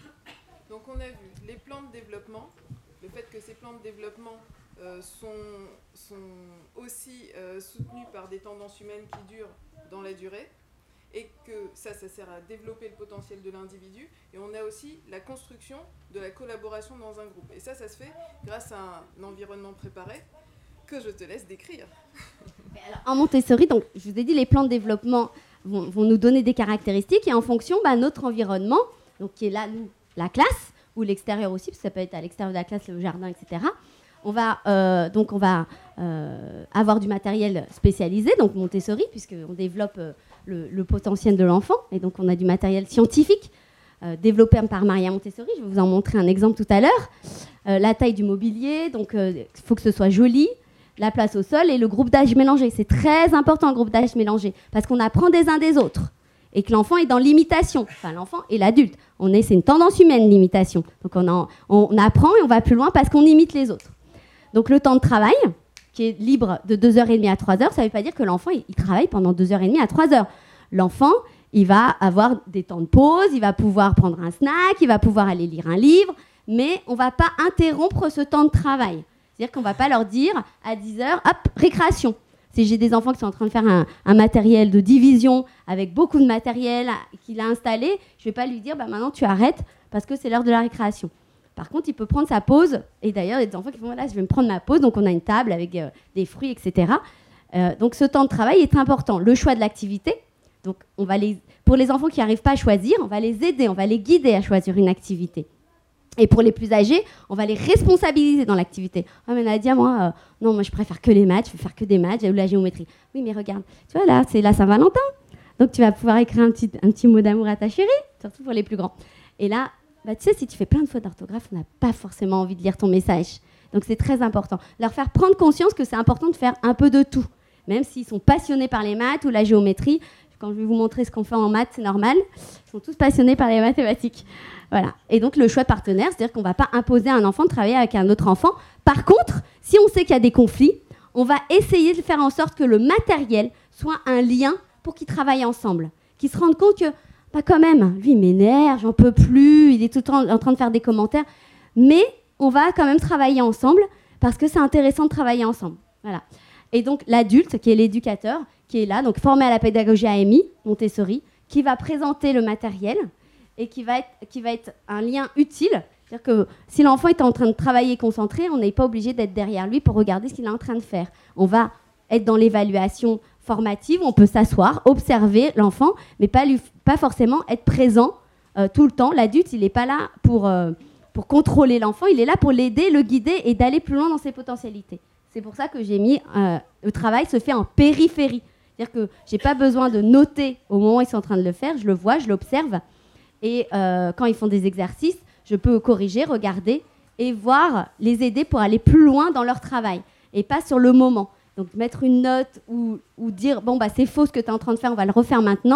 Donc on a vu les plans de développement, le fait que ces plans de développement euh, sont, sont aussi euh, soutenus par des tendances humaines qui durent dans la durée, et que ça, ça sert à développer le potentiel de l'individu. Et on a aussi la construction de la collaboration dans un groupe. Et ça, ça se fait grâce à un environnement préparé que je te laisse décrire. Alors, en Montessori, donc, je vous ai dit, les plans de développement vont, vont nous donner des caractéristiques et en fonction, bah, notre environnement, donc, qui est là, nous, la classe, ou l'extérieur aussi, parce que ça peut être à l'extérieur de la classe, le jardin, et cetera. On va, euh, donc on va euh, avoir du matériel spécialisé, donc Montessori, puisqu'on développe euh, le, le potentiel de l'enfant. Et donc on a du matériel scientifique euh, développé par Maria Montessori. Je vais vous en montrer un exemple tout à l'heure. Euh, la taille du mobilier, donc il euh, faut que ce soit joli. La place au sol et le groupe d'âge mélangé. C'est très important le groupe d'âge mélangé, parce qu'on apprend des uns des autres. Et que l'enfant est dans l'imitation. Enfin, l'enfant et l'adulte. On est, c'est une tendance humaine, l'imitation. Donc on, en, on apprend et on va plus loin parce qu'on imite les autres. Donc le temps de travail, qui est libre de deux heures trente à trois heures, ça ne veut pas dire que l'enfant il, il travaille pendant deux heures trente à trois heures. L'enfant, il va avoir des temps de pause, il va pouvoir prendre un snack, il va pouvoir aller lire un livre, mais on ne va pas interrompre ce temps de travail. C'est-à-dire qu'on ne va pas leur dire à dix heures, hop, récréation. Si j'ai des enfants qui sont en train de faire un, un matériel de division avec beaucoup de matériel qu'il a installé, je ne vais pas lui dire bah, maintenant tu arrêtes parce que c'est l'heure de la récréation. Par contre, il peut prendre sa pause. Et d'ailleurs, il y a des enfants qui font voilà, je vais me prendre ma pause. Donc, on a une table avec euh, des fruits, et cetera. Euh, donc, ce temps de travail est important. Le choix de l'activité. Donc, on va les, pour les enfants qui n'arrivent pas à choisir, on va les aider, on va les guider à choisir une activité. Et pour les plus âgés, on va les responsabiliser dans l'activité. Ah, oh, mais Nadia, moi, euh, non, moi, je préfère que les maths. Je veux faire que des maths ou la géométrie. Oui, mais regarde, tu vois, là, c'est la Saint-Valentin. Donc, tu vas pouvoir écrire un petit, un petit mot d'amour à ta chérie, surtout pour les plus grands. Et là, bah, tu sais, si tu fais plein de fautes d'orthographe, on n'a pas forcément envie de lire ton message. Donc, c'est très important. Leur faire prendre conscience que c'est important de faire un peu de tout. Même s'ils sont passionnés par les maths ou la géométrie. Quand je vais vous montrer ce qu'on fait en maths, c'est normal. Ils sont tous passionnés par les mathématiques. Voilà. Et donc, le choix de partenaire, c'est-à-dire qu'on ne va pas imposer à un enfant de travailler avec un autre enfant. Par contre, si on sait qu'il y a des conflits, on va essayer de faire en sorte que le matériel soit un lien pour qu'ils travaillent ensemble. Qu'ils se rendent compte que pas quand même, lui il m'énerve, j'en peux plus, il est tout le temps en train de faire des commentaires. Mais on va quand même travailler ensemble parce que c'est intéressant de travailler ensemble. Voilà. Et donc l'adulte, qui est l'éducateur, qui est là, donc formé à la pédagogie A M I, Montessori, qui va présenter le matériel et qui va être, qui va être un lien utile. C'est-à-dire que si l'enfant est en train de travailler concentré, on n'est pas obligé d'être derrière lui pour regarder ce qu'il est en train de faire. On va être dans l'évaluation formative, on peut s'asseoir, observer l'enfant, mais pas, lui, pas forcément être présent euh, tout le temps. L'adulte, il n'est pas là pour, euh, pour contrôler l'enfant, il est là pour l'aider, le guider et d'aller plus loin dans ses potentialités. C'est pour ça que j'ai mis euh, le travail se fait en périphérie. C'est-à-dire que je n'ai pas besoin de noter au moment où ils sont en train de le faire, je le vois, je l'observe. Et euh, quand ils font des exercices, je peux corriger, regarder et voir, les aider pour aller plus loin dans leur travail et pas sur le moment. Donc mettre une note ou, ou dire bon bah c'est faux ce que tu es en train de faire, on va le refaire maintenant,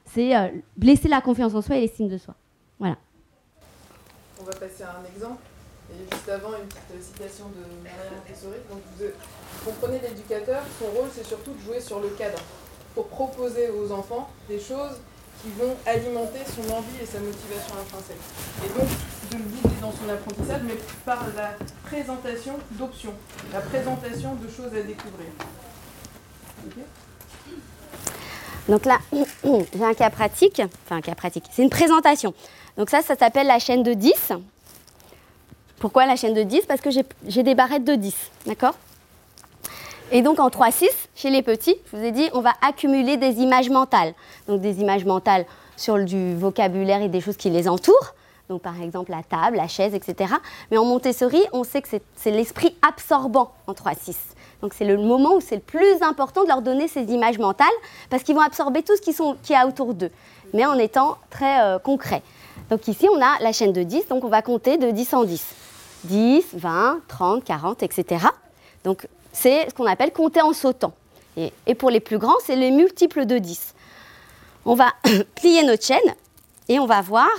c'est euh, blesser la confiance en soi et l'estime de soi. Voilà. On va passer à un exemple. Et juste avant, une petite citation de Maria Montessori. Donc, vous, vous comprenez, l'éducateur, son rôle, c'est surtout de jouer sur le cadre pour proposer aux enfants des choses qui vont alimenter son envie et sa motivation intrinsèque. Et donc, de le guider dans son apprentissage, mais par la présentation d'options, la présentation de choses à découvrir. Okay. Donc là, j'ai un cas pratique, enfin un cas pratique, c'est une présentation. Donc ça, ça s'appelle la chaîne de dix. Pourquoi la chaîne de dix? Parce que j'ai, j'ai des barrettes de dix, d'accord? Et donc en trois six, chez les petits, je vous ai dit, on va accumuler des images mentales. Donc des images mentales sur du vocabulaire et des choses qui les entourent. Donc par exemple la table, la chaise, et cetera. Mais en Montessori, on sait que c'est, c'est l'esprit absorbant en trois six. Donc c'est le moment où c'est le plus important de leur donner ces images mentales parce qu'ils vont absorber tout ce qui sont, qui est autour d'eux, mais en étant très euh, concret. Donc ici, on a la chaîne de dix, donc on va compter de dix en dix. dix, vingt, trente, quarante, et cetera. Donc c'est ce qu'on appelle compter en sautant. Et, et pour les plus grands, c'est les multiples de dix. On va plier notre chaîne et on va voir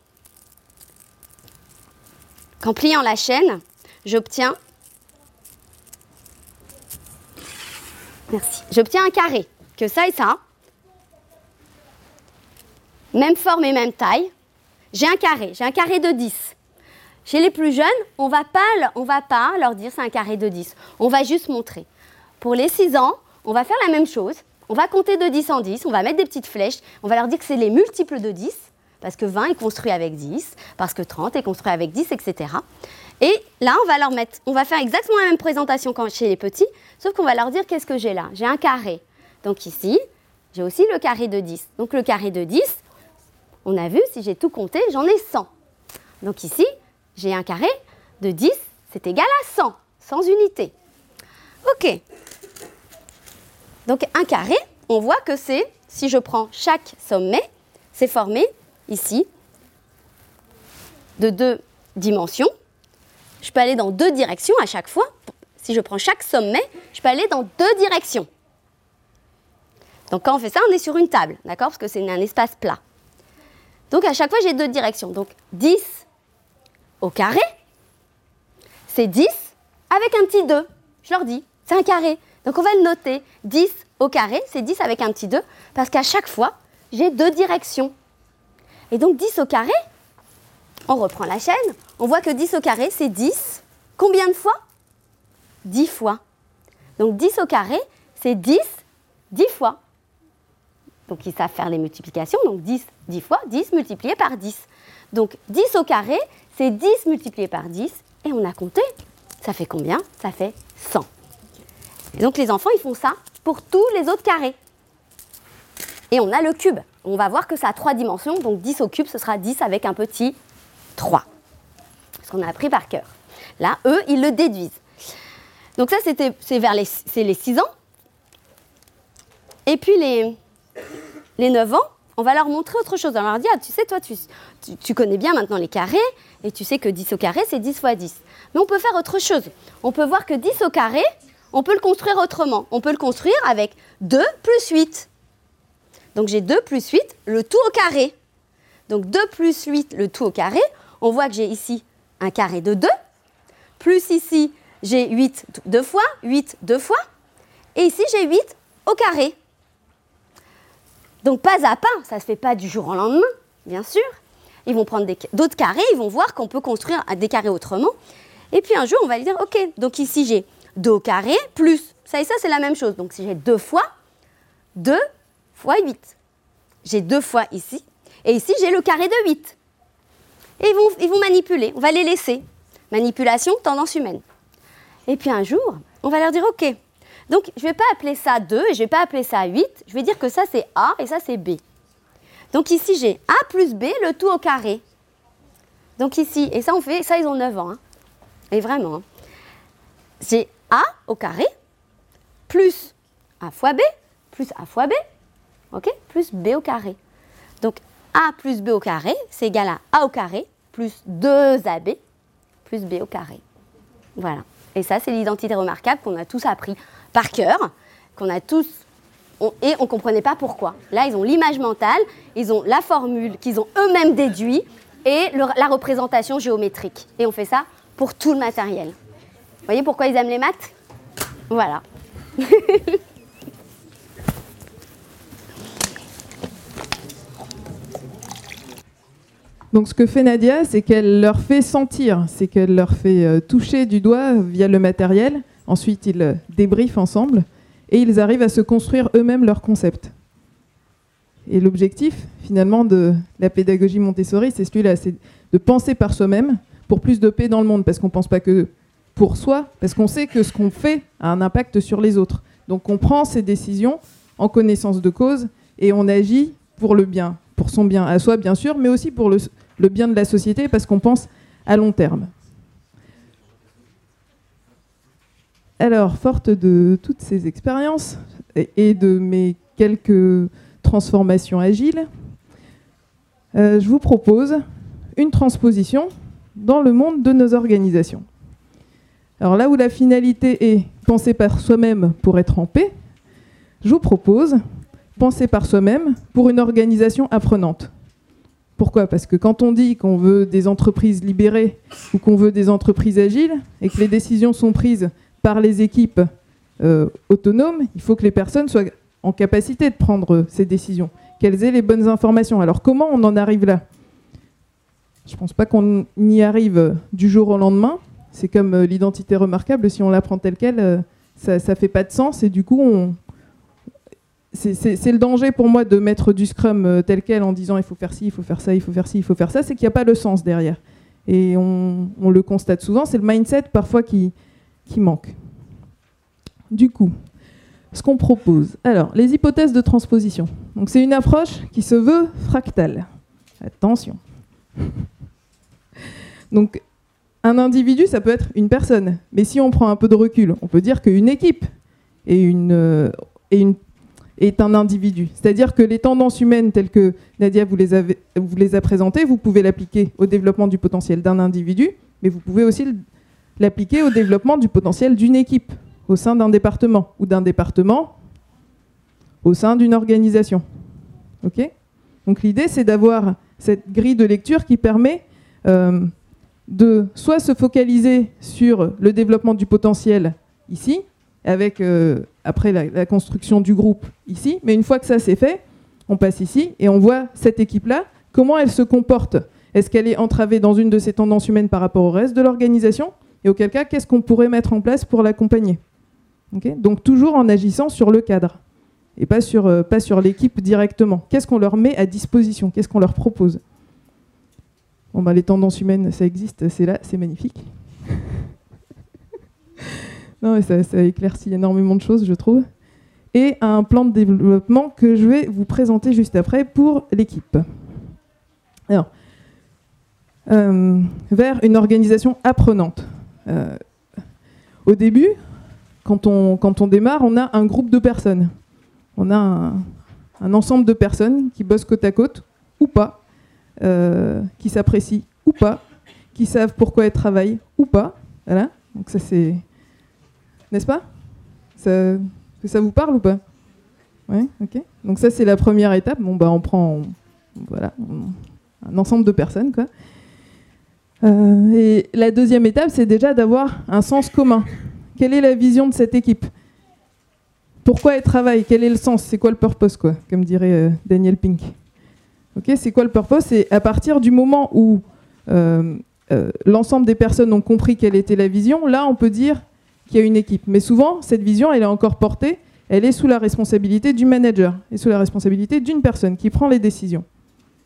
qu'en pliant la chaîne, j'obtiens, merci, j'obtiens un carré, que ça et ça, même forme et même taille, j'ai un carré, j'ai un carré de dix. Chez les plus jeunes, on va pas, on va pas leur dire c'est un carré de dix, on va juste montrer. Pour les six ans, on va faire la même chose, on va compter de dix en dix, on va mettre des petites flèches, on va leur dire que c'est les multiples de dix, parce que vingt est construit avec dix, parce que trente est construit avec dix, et cetera. Et là, on va leur mettre, on va faire exactement la même présentation que chez les petits, sauf qu'on va leur dire qu'est-ce que j'ai là. J'ai un carré. Donc ici, j'ai aussi le carré de dix. Donc le carré de dix, on a vu, si j'ai tout compté, j'en ai cent. Donc ici, j'ai un carré de dix, c'est égal à cent, cent unités. OK. Donc un carré, on voit que c'est, si je prends chaque sommet, c'est formé ici de deux dimensions. Je peux aller dans deux directions à chaque fois. Si je prends chaque sommet, je peux aller dans deux directions. Donc quand on fait ça, on est sur une table, d'accord? Parce que c'est un espace plat. Donc à chaque fois, j'ai deux directions. Donc dix au carré, c'est dix avec un petit deux. Je leur dis, c'est un carré. Donc on va le noter. dix au carré, c'est dix avec un petit deux, parce qu'à chaque fois, j'ai deux directions. Et donc dix au carré, on reprend la chaîne, on voit que dix au carré, c'est dix. Combien de fois? dix fois. Donc dix au carré, c'est dix, dix fois. Donc ils savent faire les multiplications, donc dix, dix fois, dix multiplié par dix. Donc dix au carré, c'est dix multiplié par dix, et on a compté. Ça fait combien? Ça fait cent. Et donc les enfants, ils font ça pour tous les autres carrés. Et on a le cube. On va voir que ça a trois dimensions, donc dix au cube, ce sera dix avec un petit trois. Ce qu'on a appris par cœur. Là, eux, ils le déduisent. Donc ça, c'était, c'est vers les, c'est les six ans. Et puis les, les neuf ans, on va leur montrer autre chose. On va leur dire, ah, tu sais, toi, tu, tu, tu connais bien maintenant les carrés, et tu sais que dix au carré, c'est dix fois dix. Mais on peut faire autre chose. On peut voir que dix au carré, on peut le construire autrement. On peut le construire avec deux plus huit. Donc j'ai deux plus huit, le tout au carré. Donc deux plus huit, le tout au carré. On voit que j'ai ici un carré de deux. Plus ici, j'ai huit deux fois, huit deux fois. Et ici, j'ai huit au carré. Donc pas à pas, ça ne se fait pas du jour au lendemain, bien sûr. Ils vont prendre des, d'autres carrés, ils vont voir qu'on peut construire des carrés autrement. Et puis un jour, on va lui dire, OK, donc ici, j'ai deux au carré, plus, ça et ça, c'est la même chose. Donc si j'ai deux fois, deux fois huit. J'ai deux fois ici, et ici, j'ai le carré de huit. Et ils vont, ils vont manipuler, on va les laisser. Manipulation, tendance humaine. Et puis un jour, on va leur dire, OK, donc je ne vais pas appeler ça deux, et je ne vais pas appeler ça huit, je vais dire que ça, c'est A, et ça, c'est B. Donc ici, j'ai A plus B, le tout au carré. Donc ici, et ça, on fait, ça, ils ont neuf ans. Hein. Et vraiment. Hein. J'ai A au carré, plus A fois B, plus A fois B, ok, plus B au carré. Donc A plus B au carré, c'est égal à A au carré, plus deux A B, plus B au carré. Voilà. Et ça, c'est l'identité remarquable qu'on a tous appris par cœur, qu'on a tous on, et on ne comprenait pas pourquoi. Là, ils ont l'image mentale, ils ont la formule qu'ils ont eux-mêmes déduit et le, la représentation géométrique. Et on fait ça pour tout le matériel. Vous voyez pourquoi ils aiment les maths? Voilà. Donc ce que fait Nadia, c'est qu'elle leur fait sentir, c'est qu'elle leur fait euh, toucher du doigt via le matériel. Ensuite, ils euh, débriefent ensemble et ils arrivent à se construire eux-mêmes leur concept. Et l'objectif, finalement, de la pédagogie Montessori, c'est celui-là, c'est de penser par soi-même pour plus de paix dans le monde, parce qu'on ne pense pas que pour soi, parce qu'on sait que ce qu'on fait a un impact sur les autres. Donc on prend ses décisions en connaissance de cause et on agit pour le bien, pour son bien à soi, bien sûr, mais aussi pour le le bien de la société, parce qu'on pense à long terme. Alors, forte de toutes ces expériences et de mes quelques transformations agiles, euh, je vous propose une transposition dans le monde de nos organisations. Alors là où la finalité est penser par soi-même pour être en paix, je vous propose penser par soi-même pour une organisation apprenante. Pourquoi ? Parce que quand on dit qu'on veut des entreprises libérées ou qu'on veut des entreprises agiles et que les décisions sont prises par les équipes euh, autonomes, il faut que les personnes soient en capacité de prendre ces décisions, qu'elles aient les bonnes informations. Alors comment on en arrive là ? Je ne pense pas qu'on y arrive du jour au lendemain. C'est comme euh, l'identité remarquable, si on l'apprend telle qu'elle, euh, ça ne fait pas de sens et du coup on... C'est, c'est, c'est le danger pour moi de mettre du Scrum euh, tel quel en disant il faut faire ci, il faut faire ça, il faut faire ci, il faut faire ça, c'est qu'il n'y a pas le sens derrière. Et on, on le constate souvent, c'est le mindset parfois qui, qui manque. Du coup, ce qu'on propose. Alors, les hypothèses de transposition. Donc, c'est une approche qui se veut fractale. Attention. Donc, un individu, ça peut être une personne. Mais si on prend un peu de recul, on peut dire qu'une équipe est une, euh, est une est un individu. C'est-à-dire que les tendances humaines telles que Nadia vous les, avez, vous les a présentées, vous pouvez l'appliquer au développement du potentiel d'un individu, mais vous pouvez aussi l'appliquer au développement du potentiel d'une équipe, au sein d'un département, ou d'un département au sein d'une organisation. Okay ? Donc l'idée, c'est d'avoir cette grille de lecture qui permet euh, de soit se focaliser sur le développement du potentiel ici, avec euh, après la, la construction du groupe ici, mais une fois que ça c'est fait, on passe ici et on voit cette équipe-là, comment elle se comporte. Est-ce qu'elle est entravée dans une de ses tendances humaines par rapport au reste de l'organisation ? Et auquel cas, qu'est-ce qu'on pourrait mettre en place pour l'accompagner ? Okay ? Donc toujours en agissant sur le cadre, et pas sur, euh, pas sur l'équipe directement. Qu'est-ce qu'on leur met à disposition ? Qu'est-ce qu'on leur propose ? Bon, bah, les tendances humaines, ça existe, c'est là, c'est magnifique. Non, ça, ça éclaircit énormément de choses, je trouve. Et un plan de développement que je vais vous présenter juste après pour l'équipe. Alors, euh, vers une organisation apprenante. Euh, au début, quand on, quand on démarre, on a un groupe de personnes. On a un, un ensemble de personnes qui bossent côte à côte, ou pas, euh, qui s'apprécient, ou pas, qui savent pourquoi elles travaillent, ou pas. Voilà, donc ça c'est... N'est-ce pas ? ça, ça vous parle ou pas ? Oui, ok. Donc ça, c'est la première étape. Bon, bah, on prend on, voilà, on, un ensemble de personnes, quoi. Euh, et la deuxième étape, c'est déjà d'avoir un sens commun. Quelle est la vision de cette équipe ? Pourquoi elle travaille ? Quel est le sens ? C'est quoi le purpose, quoi, comme dirait euh, Daniel Pink. Ok, c'est quoi le purpose ? C'est à partir du moment où euh, euh, l'ensemble des personnes ont compris quelle était la vision, là, on peut dire qu'il y a une équipe. Mais souvent, cette vision, elle est encore portée, elle est sous la responsabilité du manager et sous la responsabilité d'une personne qui prend les décisions. Okay ?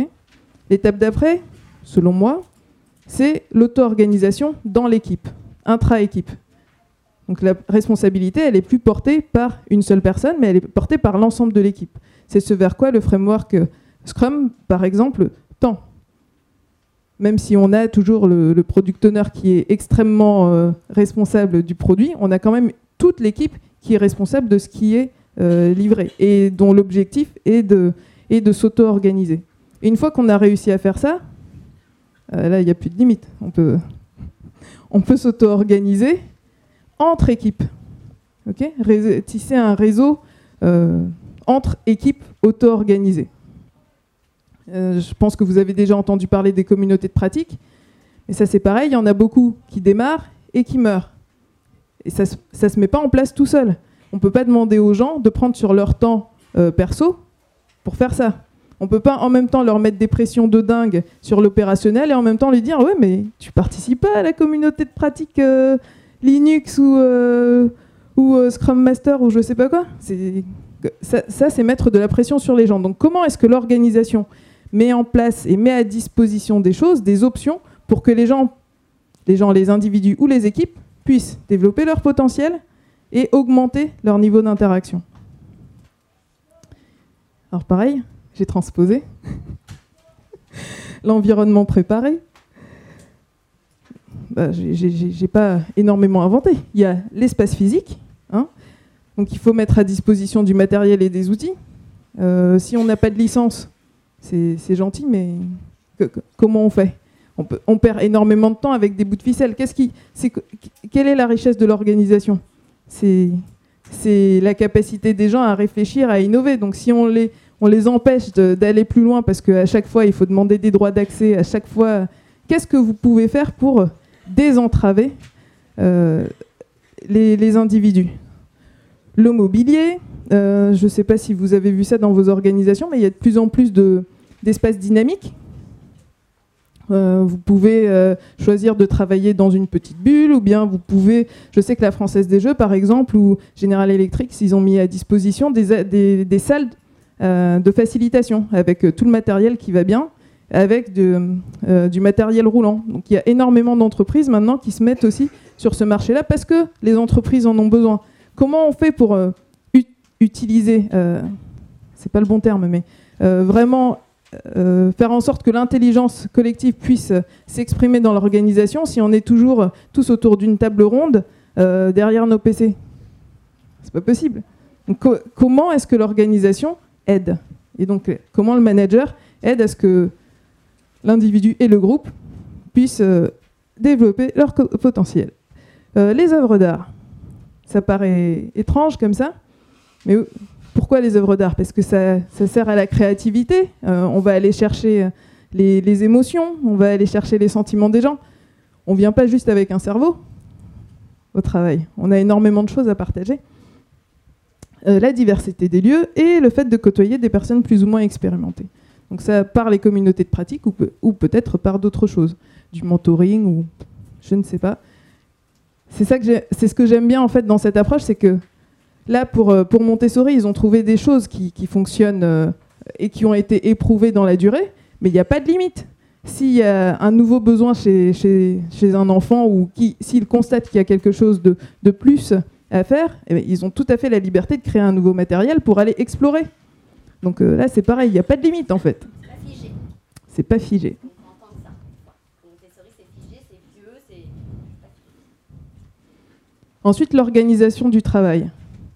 L'étape d'après, selon moi, c'est l'auto-organisation dans l'équipe, intra-équipe. Donc la responsabilité, elle est plus portée par une seule personne, mais elle est portée par l'ensemble de l'équipe. C'est ce vers quoi le framework Scrum, par exemple, tend. Même si on a toujours le, le product owner qui est extrêmement euh, responsable du produit, on a quand même toute l'équipe qui est responsable de ce qui est euh, livré et dont l'objectif est de, est de s'auto-organiser. Et une fois qu'on a réussi à faire ça, euh, là, il n'y a plus de limite. On peut, on peut s'auto-organiser entre équipes. Okay ? Rés- tisser un réseau euh, entre équipes auto-organisées. Euh, je pense que vous avez déjà entendu parler des communautés de pratique. Et ça, c'est pareil, il y en a beaucoup qui démarrent et qui meurent. Et ça ne se met pas en place tout seul. On ne peut pas demander aux gens de prendre sur leur temps euh, perso pour faire ça. On ne peut pas en même temps leur mettre des pressions de dingue sur l'opérationnel et en même temps lui dire « Ouais, mais tu ne participes pas à la communauté de pratique euh, Linux ou, euh, ou euh, Scrum Master ou je ne sais pas quoi ». Ça, ça c'est mettre de la pression sur les gens. Donc comment est-ce que l'organisation met en place et met à disposition des choses, des options, pour que les gens, les gens, les individus ou les équipes puissent développer leur potentiel et augmenter leur niveau d'interaction. Alors pareil, j'ai transposé l'environnement préparé. Bah, je n'ai pas énormément inventé. Il y a l'espace physique, hein, donc il faut mettre à disposition du matériel et des outils. Euh, si on n'a pas de licence, c'est gentil, mais que, que, comment on fait? On, peut, on perd énormément de temps avec des bouts de ficelle. Qu'est-ce qui, c'est, quelle est la richesse de l'organisation? C'est la capacité des gens à réfléchir, à innover. Donc si on les, on les empêche d'aller plus loin, parce qu'à chaque fois, il faut demander des droits d'accès, à chaque fois, qu'est-ce que vous pouvez faire pour désentraver euh, les, les individus? Le mobilier, euh, je ne sais pas si vous avez vu ça dans vos organisations, mais il y a de plus en plus d'espaces dynamiques. Euh, vous pouvez euh, choisir de travailler dans une petite bulle, ou bien vous pouvez, je sais que la Française des Jeux par exemple, ou General Electric, ils ont mis à disposition des, des, des salles euh, de facilitation avec euh, tout le matériel qui va bien, avec de, euh, du matériel roulant. Donc il y a énormément d'entreprises maintenant qui se mettent aussi sur ce marché-là parce que les entreprises en ont besoin. Comment on fait pour euh, ut utiliser, euh, c'est pas le bon terme, mais euh, vraiment Euh, faire en sorte que l'intelligence collective puisse euh, s'exprimer dans l'organisation si on est toujours euh, tous autour d'une table ronde euh, derrière nos P C? C'est pas possible. Donc, co comment est-ce que l'organisation aide? Et donc, euh, comment le manager aide à ce que l'individu et le groupe puissent euh, développer leur potentiel? euh, Les œuvres d'art, ça paraît étrange comme ça, mais pourquoi les œuvres d'art? Parce que ça, ça sert à la créativité. Euh, on va aller chercher les, les émotions, on va aller chercher les sentiments des gens. On ne vient pas juste avec un cerveau au travail. On a énormément de choses à partager. Euh, la diversité des lieux et le fait de côtoyer des personnes plus ou moins expérimentées. Donc ça par les communautés de pratique ou, pe ou peut-être par d'autres choses, du mentoring ou je ne sais pas. C'est ça que c'est ce que j'aime bien en fait dans cette approche, c'est que là, pour, pour Montessori, ils ont trouvé des choses qui, qui fonctionnent euh, et qui ont été éprouvées dans la durée, mais il n'y a pas de limite. S'il y a un nouveau besoin chez, chez, chez un enfant ou s'ils constatent qu'il y a quelque chose de, de plus à faire, eh bien, ils ont tout à fait la liberté de créer un nouveau matériel pour aller explorer. Donc euh, là, c'est pareil, il n'y a pas de limite en fait. C'est pas figé. C'est pas figé. On entend ça. Montessori, c'est figé, c'est vieux, c'est pas figé. Ensuite, l'organisation du travail.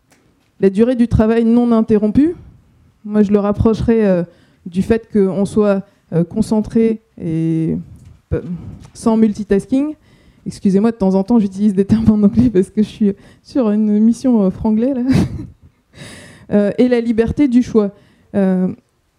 La durée du travail non interrompue, moi je le rapprocherais euh, du fait qu'on soit euh, concentré et euh, sans multitasking. Excusez-moi, de temps en temps j'utilise des termes en anglais parce que je suis sur une mission euh, franglais là. euh, et la liberté du choix. Euh,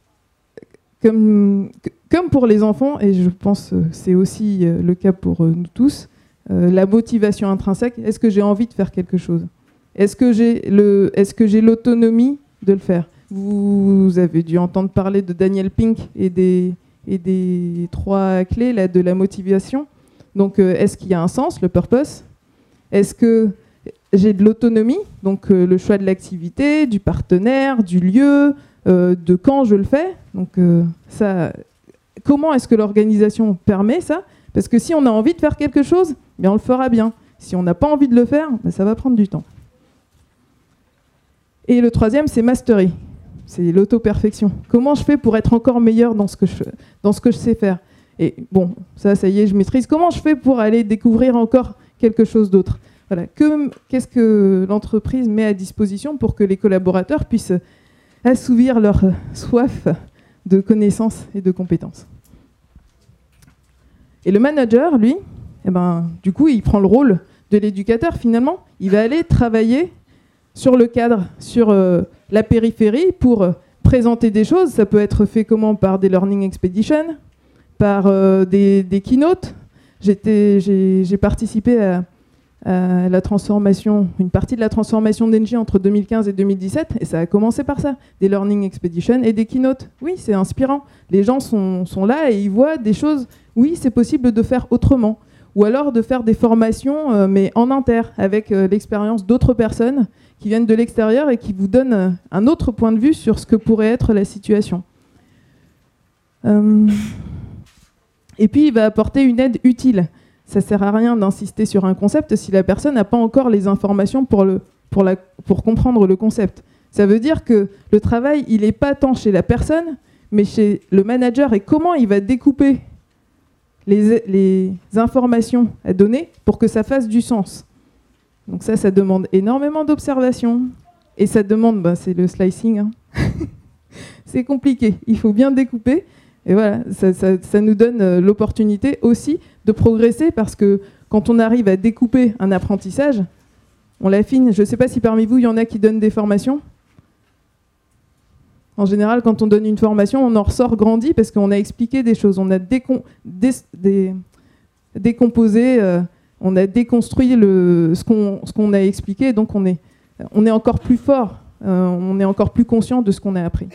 comme, comme pour les enfants, et je pense que c'est aussi euh, le cas pour euh, nous tous, euh, la motivation intrinsèque, est-ce que j'ai envie de faire quelque chose ? Est-ce que j'ai le, est-ce que j'ai l'autonomie de le faire? Vous avez dû entendre parler de Daniel Pink et des, et des trois clés là, de la motivation. Donc, euh, est-ce qu'il y a un sens, le purpose? Est-ce que j'ai de l'autonomie, donc euh, le choix de l'activité, du partenaire, du lieu, euh, de quand je le fais? Donc, euh, ça, comment est-ce que l'organisation permet ça? Parce que si on a envie de faire quelque chose, bien on le fera bien. Si on n'a pas envie de le faire, ben, ça va prendre du temps. Et le troisième, c'est mastery. C'est l'auto-perfection. Comment je fais pour être encore meilleur dans ce que je, dans ce que je sais faire? Et bon, ça, ça y est, je maîtrise. Comment je fais pour aller découvrir encore quelque chose d'autre? Voilà. Qu'est-ce que l'entreprise met à disposition pour que les collaborateurs puissent assouvir leur soif de connaissances et de compétences? Et le manager, lui, eh ben, du coup, il prend le rôle de l'éducateur, finalement. Il va aller travailler sur le cadre, sur euh, la périphérie, pour euh, présenter des choses. Ça peut être fait comment? Par des learning expeditions, par euh, des, des keynotes. J'étais, j'ai, j'ai participé à, à la transformation, une partie de la transformation d'Engie entre deux mille quinze et deux mille dix-sept, et ça a commencé par ça, des learning expeditions et des keynotes. Oui, c'est inspirant. Les gens sont, sont là et ils voient des choses. Oui, c'est possible de faire autrement. Ou alors de faire des formations, euh, mais en inter, avec euh, l'expérience d'autres personnes qui viennent de l'extérieur et qui vous donnent euh, un autre point de vue sur ce que pourrait être la situation. Euh... Et puis, il va apporter une aide utile. Ça ne sert à rien d'insister sur un concept si la personne n'a pas encore les informations pour, le, pour, la, pour comprendre le concept. Ça veut dire que le travail, il n'est pas tant chez la personne, mais chez le manager, et comment il va découper les, les informations à donner pour que ça fasse du sens. Donc ça, ça demande énormément d'observation. Et ça demande, bah, c'est le slicing. Hein. C'est compliqué, il faut bien découper. Et voilà, ça, ça, ça nous donne euh, l'opportunité aussi de progresser, parce que quand on arrive à découper un apprentissage, on l'affine. Je ne sais pas si parmi vous, il y en a qui donnent des formations. En général, quand on donne une formation, on en ressort grandi parce qu'on a expliqué des choses, on a décom- dé- dé- décomposé, euh, on a déconstruit le, ce, qu'on, ce qu'on a expliqué, donc on est, on est encore plus fort, euh, on est encore plus conscient de ce qu'on a appris.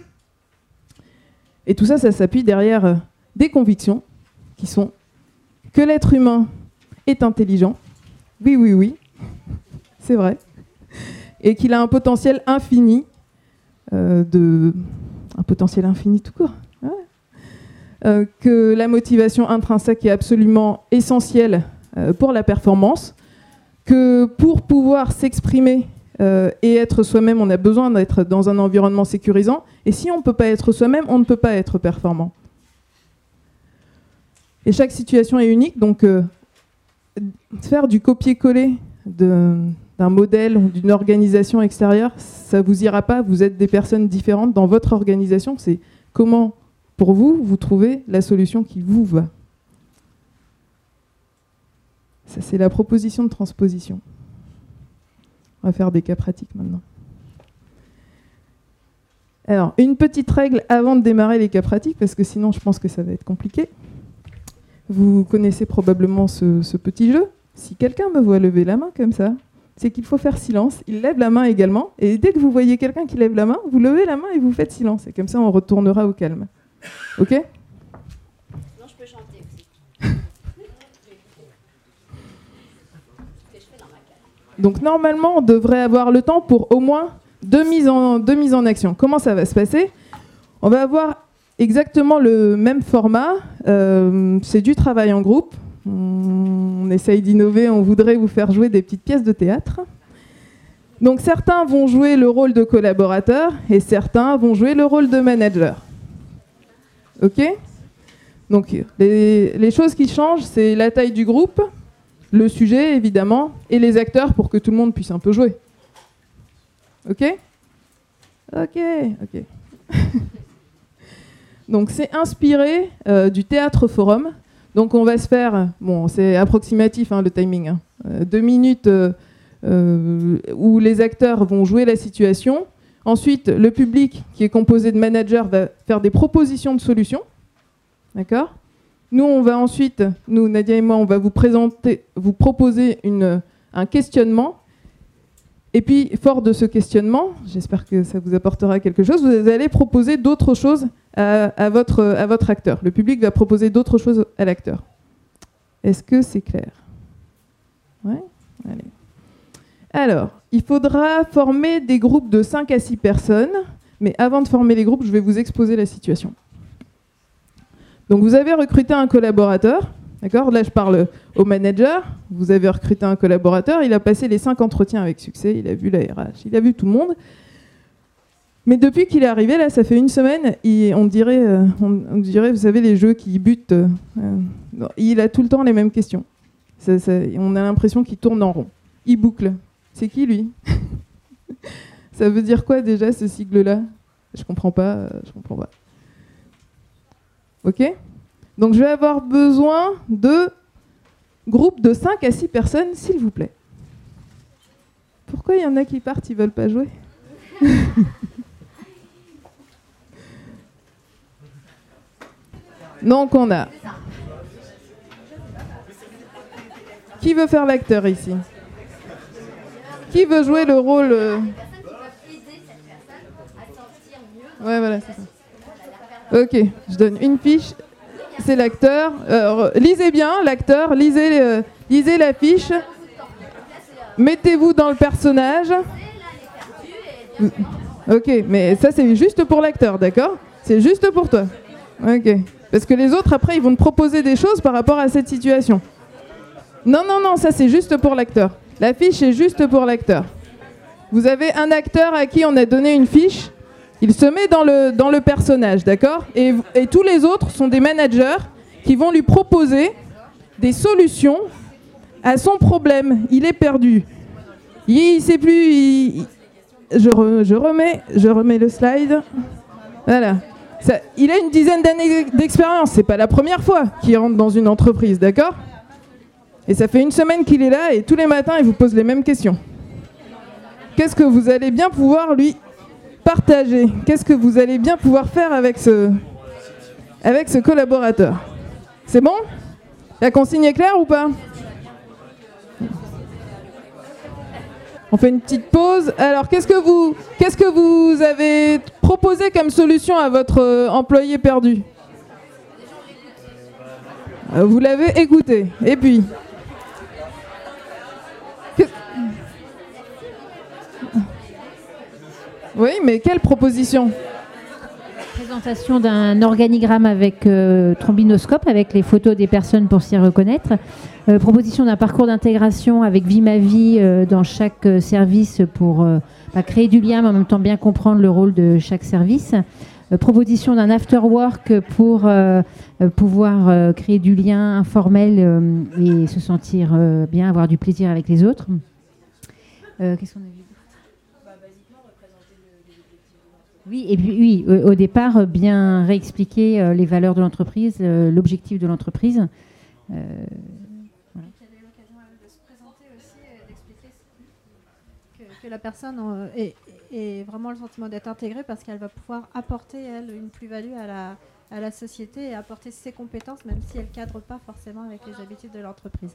Et tout ça, ça s'appuie derrière euh, des convictions qui sont que l'être humain est intelligent, oui, oui, oui, c'est vrai, et qu'il a un potentiel infini, euh, de, un potentiel infini tout court, ouais. euh, que la motivation intrinsèque est absolument essentielle euh, pour la performance, que pour pouvoir s'exprimer euh, et être soi-même, on a besoin d'être dans un environnement sécurisant, et si on ne peut pas être soi-même, on ne peut pas être performant. Et chaque situation est unique, donc euh, faire du copier-coller de, d'un modèle ou d'une organisation extérieure, ça ne vous ira pas, vous êtes des personnes différentes dans votre organisation, c'est comment, pour vous, vous trouvez la solution qui vous va. Ça, c'est la proposition de transposition. On va faire des cas pratiques maintenant. Alors, une petite règle avant de démarrer les cas pratiques, parce que sinon je pense que ça va être compliqué. Vous connaissez probablement ce, ce petit jeu. Si quelqu'un me voit lever la main comme ça, c'est qu'il faut faire silence. Il lève la main également. Et dès que vous voyez quelqu'un qui lève la main, vous levez la main et vous faites silence. Et comme ça, on retournera au calme. OK ? Non, je peux chanter aussi. Donc normalement, on devrait avoir le temps pour au moins deux mises en, deux mises en action. Comment ça va se passer ? On va avoir exactement le même format. Euh, c'est du travail en groupe. On, on essaye d'innover, on voudrait vous faire jouer des petites pièces de théâtre. Donc certains vont jouer le rôle de collaborateur et certains vont jouer le rôle de manager. OK ? Donc les, les choses qui changent, c'est la taille du groupe, le sujet évidemment, et les acteurs pour que tout le monde puisse un peu jouer. OK ? OK, OK. Donc c'est inspiré euh, du théâtre forum. Donc on va se faire, bon c'est approximatif hein, le timing, hein, euh, deux minutes euh, euh, où les acteurs vont jouer la situation. Ensuite le public qui est composé de managers va faire des propositions de solutions. D'accord ? Nous on va ensuite, nous Nadia et moi, on va vous présenter, vous proposer une, un questionnement. Et puis, fort de ce questionnement, j'espère que ça vous apportera quelque chose, vous allez proposer d'autres choses à, à, votre, à votre acteur. Le public va proposer d'autres choses à l'acteur. Est-ce que c'est clair ? Ouais ? Allez. Alors, il faudra former des groupes de cinq à six personnes, mais avant de former les groupes, je vais vous exposer la situation. Donc, vous avez recruté un collaborateur. D'accord ? Là, je parle au manager. Vous avez recruté un collaborateur. Il a passé les cinq entretiens avec succès. Il a vu la R H. Il a vu tout le monde. Mais depuis qu'il est arrivé, là, ça fait une semaine, il, on, dirait, euh, on, on dirait, vous savez, les jeux qui butent. Euh, non, il a tout le temps les mêmes questions. Ça, ça, on a l'impression qu'il tourne en rond. Il boucle. C'est qui, lui ? Ça veut dire quoi, déjà, ce sigle-là ? Je comprends pas. Euh, je comprends pas. OK ? Donc, je vais avoir besoin de groupes de cinq à six personnes, s'il vous plaît. Pourquoi il y en a qui partent, ils veulent pas jouer? Donc on a... Qui veut faire l'acteur ici? Qui veut jouer le rôle euh... Ouais, voilà, c'est ça. Ok, je donne une fiche. C'est l'acteur. Euh, lisez bien l'acteur, lisez, euh, lisez la fiche. Mettez-vous dans le personnage. Ok, mais ça c'est juste pour l'acteur, d'accord? C'est juste pour toi. Ok. Parce que les autres, après, ils vont te proposer des choses par rapport à cette situation. Non, non, non, ça c'est juste pour l'acteur. La fiche est juste pour l'acteur. Vous avez un acteur à qui on a donné une fiche. Il se met dans le, dans le personnage, d'accord? et, et tous les autres sont des managers qui vont lui proposer des solutions à son problème. Il est perdu. Il ne sait plus... Il, je, re, je, remets, je remets le slide. Voilà. Ça, il a une dizaine d'années d'expérience. C'est pas la première fois qu'il rentre dans une entreprise, d'accord? Et ça fait une semaine qu'il est là et tous les matins, il vous pose les mêmes questions. Qu'est-ce que vous allez bien pouvoir lui partager? Qu'est-ce que vous allez bien pouvoir faire avec ce, avec ce collaborateur? C'est bon? La consigne est claire ou pas? On fait une petite pause. Alors, qu'est-ce que vous, qu'est-ce que vous avez proposé comme solution à votre euh, employé perdu? euh, Vous l'avez écouté. Et puis Oui, mais quelle proposition? Présentation d'un organigramme avec euh, trombinoscope, avec les photos des personnes pour s'y reconnaître. Euh, proposition d'un parcours d'intégration avec Vie ma vie euh, dans chaque euh, service pour euh, bah, créer du lien, mais en même temps bien comprendre le rôle de chaque service. Euh, proposition d'un after work pour euh, euh, pouvoir euh, créer du lien informel euh, et se sentir euh, bien, avoir du plaisir avec les autres. Euh, qu'est-ce qu'on a vu? Oui, et puis oui, au départ, bien réexpliquer euh, les valeurs de l'entreprise, euh, l'objectif de l'entreprise. Euh, voilà. Quelle est l'occasion de se présenter aussi et d'expliquer que, que la personne euh, ait, ait vraiment le sentiment d'être intégrée parce qu'elle va pouvoir apporter, elle, une plus-value à la, à la société et apporter ses compétences, même si elle ne cadre pas forcément avec les habitudes de l'entreprise.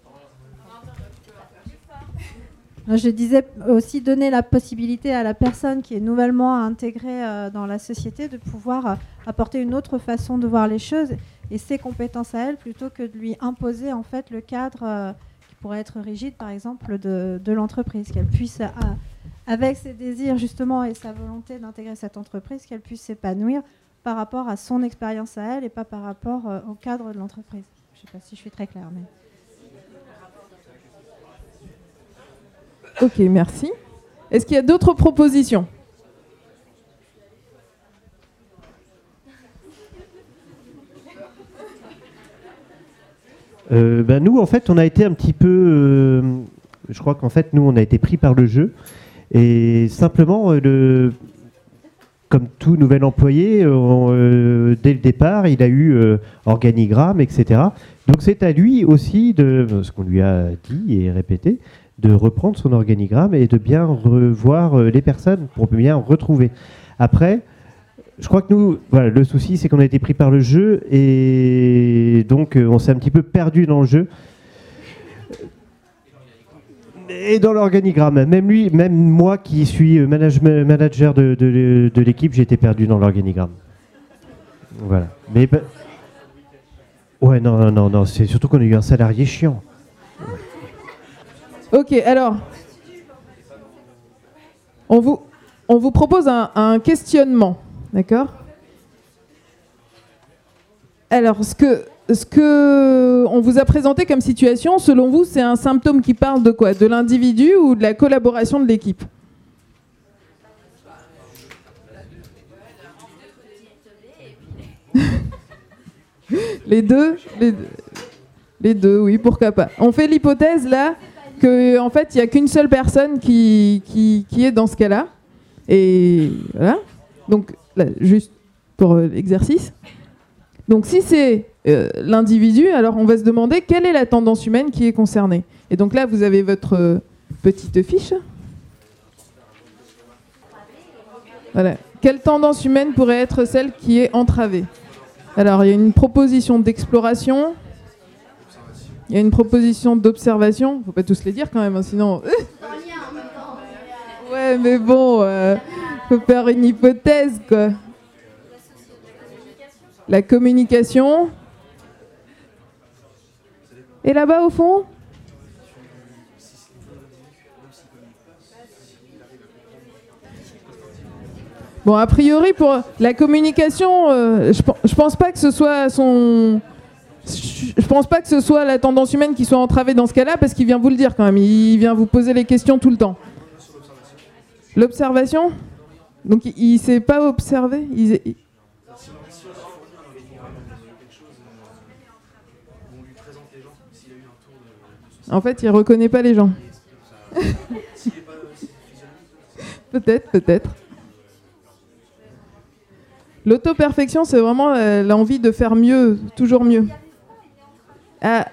Je disais aussi donner la possibilité à la personne qui est nouvellement intégrée euh, dans la société de pouvoir euh, apporter une autre façon de voir les choses et ses compétences à elle plutôt que de lui imposer en fait le cadre euh, qui pourrait être rigide par exemple de, de l'entreprise, qu'elle puisse euh, avec ses désirs justement et sa volonté d'intégrer cette entreprise, qu'elle puisse s'épanouir par rapport à son expérience à elle et pas par rapport euh, au cadre de l'entreprise. Je ne sais pas si je suis très claire, mais... Ok, merci. Est-ce qu'il y a d'autres propositions? euh, ben Nous, en fait, on a été un petit peu... Euh, je crois qu'en fait, nous, on a été pris par le jeu. Et simplement, euh, le, comme tout nouvel employé, euh, dès le départ, il a eu euh, organigramme, et cetera. Donc, c'est à lui aussi, de ce qu'on lui a dit et répété, de reprendre son organigramme et de bien revoir les personnes pour bien retrouver. Après, je crois que nous, voilà, le souci, c'est qu'on a été pris par le jeu et donc on s'est un petit peu perdu dans le jeu et dans l'organigramme. Même lui, même moi qui suis manage- manager de, de, de l'équipe, j'ai été perdu dans l'organigramme. Voilà. Mais bah, ouais, non, non, non, non, c'est surtout qu'on a eu un salarié chiant. Ok, alors, on vous, on vous propose un, un questionnement, d'accord? Alors, ce que, ce que on vous a présenté comme situation, selon vous, c'est un symptôme qui parle de quoi? De l'individu ou de la collaboration de l'équipe? Les deux, les, les deux, oui, pourquoi pas. On fait l'hypothèse, là, qu'en en fait, il n'y a qu'une seule personne qui, qui, qui est dans ce cas-là. Et voilà. Donc, là, juste pour euh, l'exercice. Donc, si c'est euh, l'individu, alors on va se demander quelle est la tendance humaine qui est concernée. Et donc là, vous avez votre euh, petite fiche. Voilà. Quelle tendance humaine pourrait être celle qui est entravée? Alors, il y a une proposition d'exploration. Il y a une proposition d'observation. Il ne faut pas tous les dire quand même, hein, sinon... ouais, mais bon, euh, faut faire une hypothèse, quoi. La communication. Et là-bas, au fond? Bon, a priori, pour la communication, euh, je, je pense pas que ce soit son... Je pense pas que ce soit la tendance humaine qui soit entravée dans ce cas-là, parce qu'il vient vous le dire quand même. Il vient vous poser les questions tout le temps. L'observation? Donc il ne s'est pas observé? il, il... En fait, il ne reconnaît pas les gens. Peut-être, peut-être. L'auto-perfection, c'est vraiment euh, l'envie de faire mieux, toujours mieux. Ah.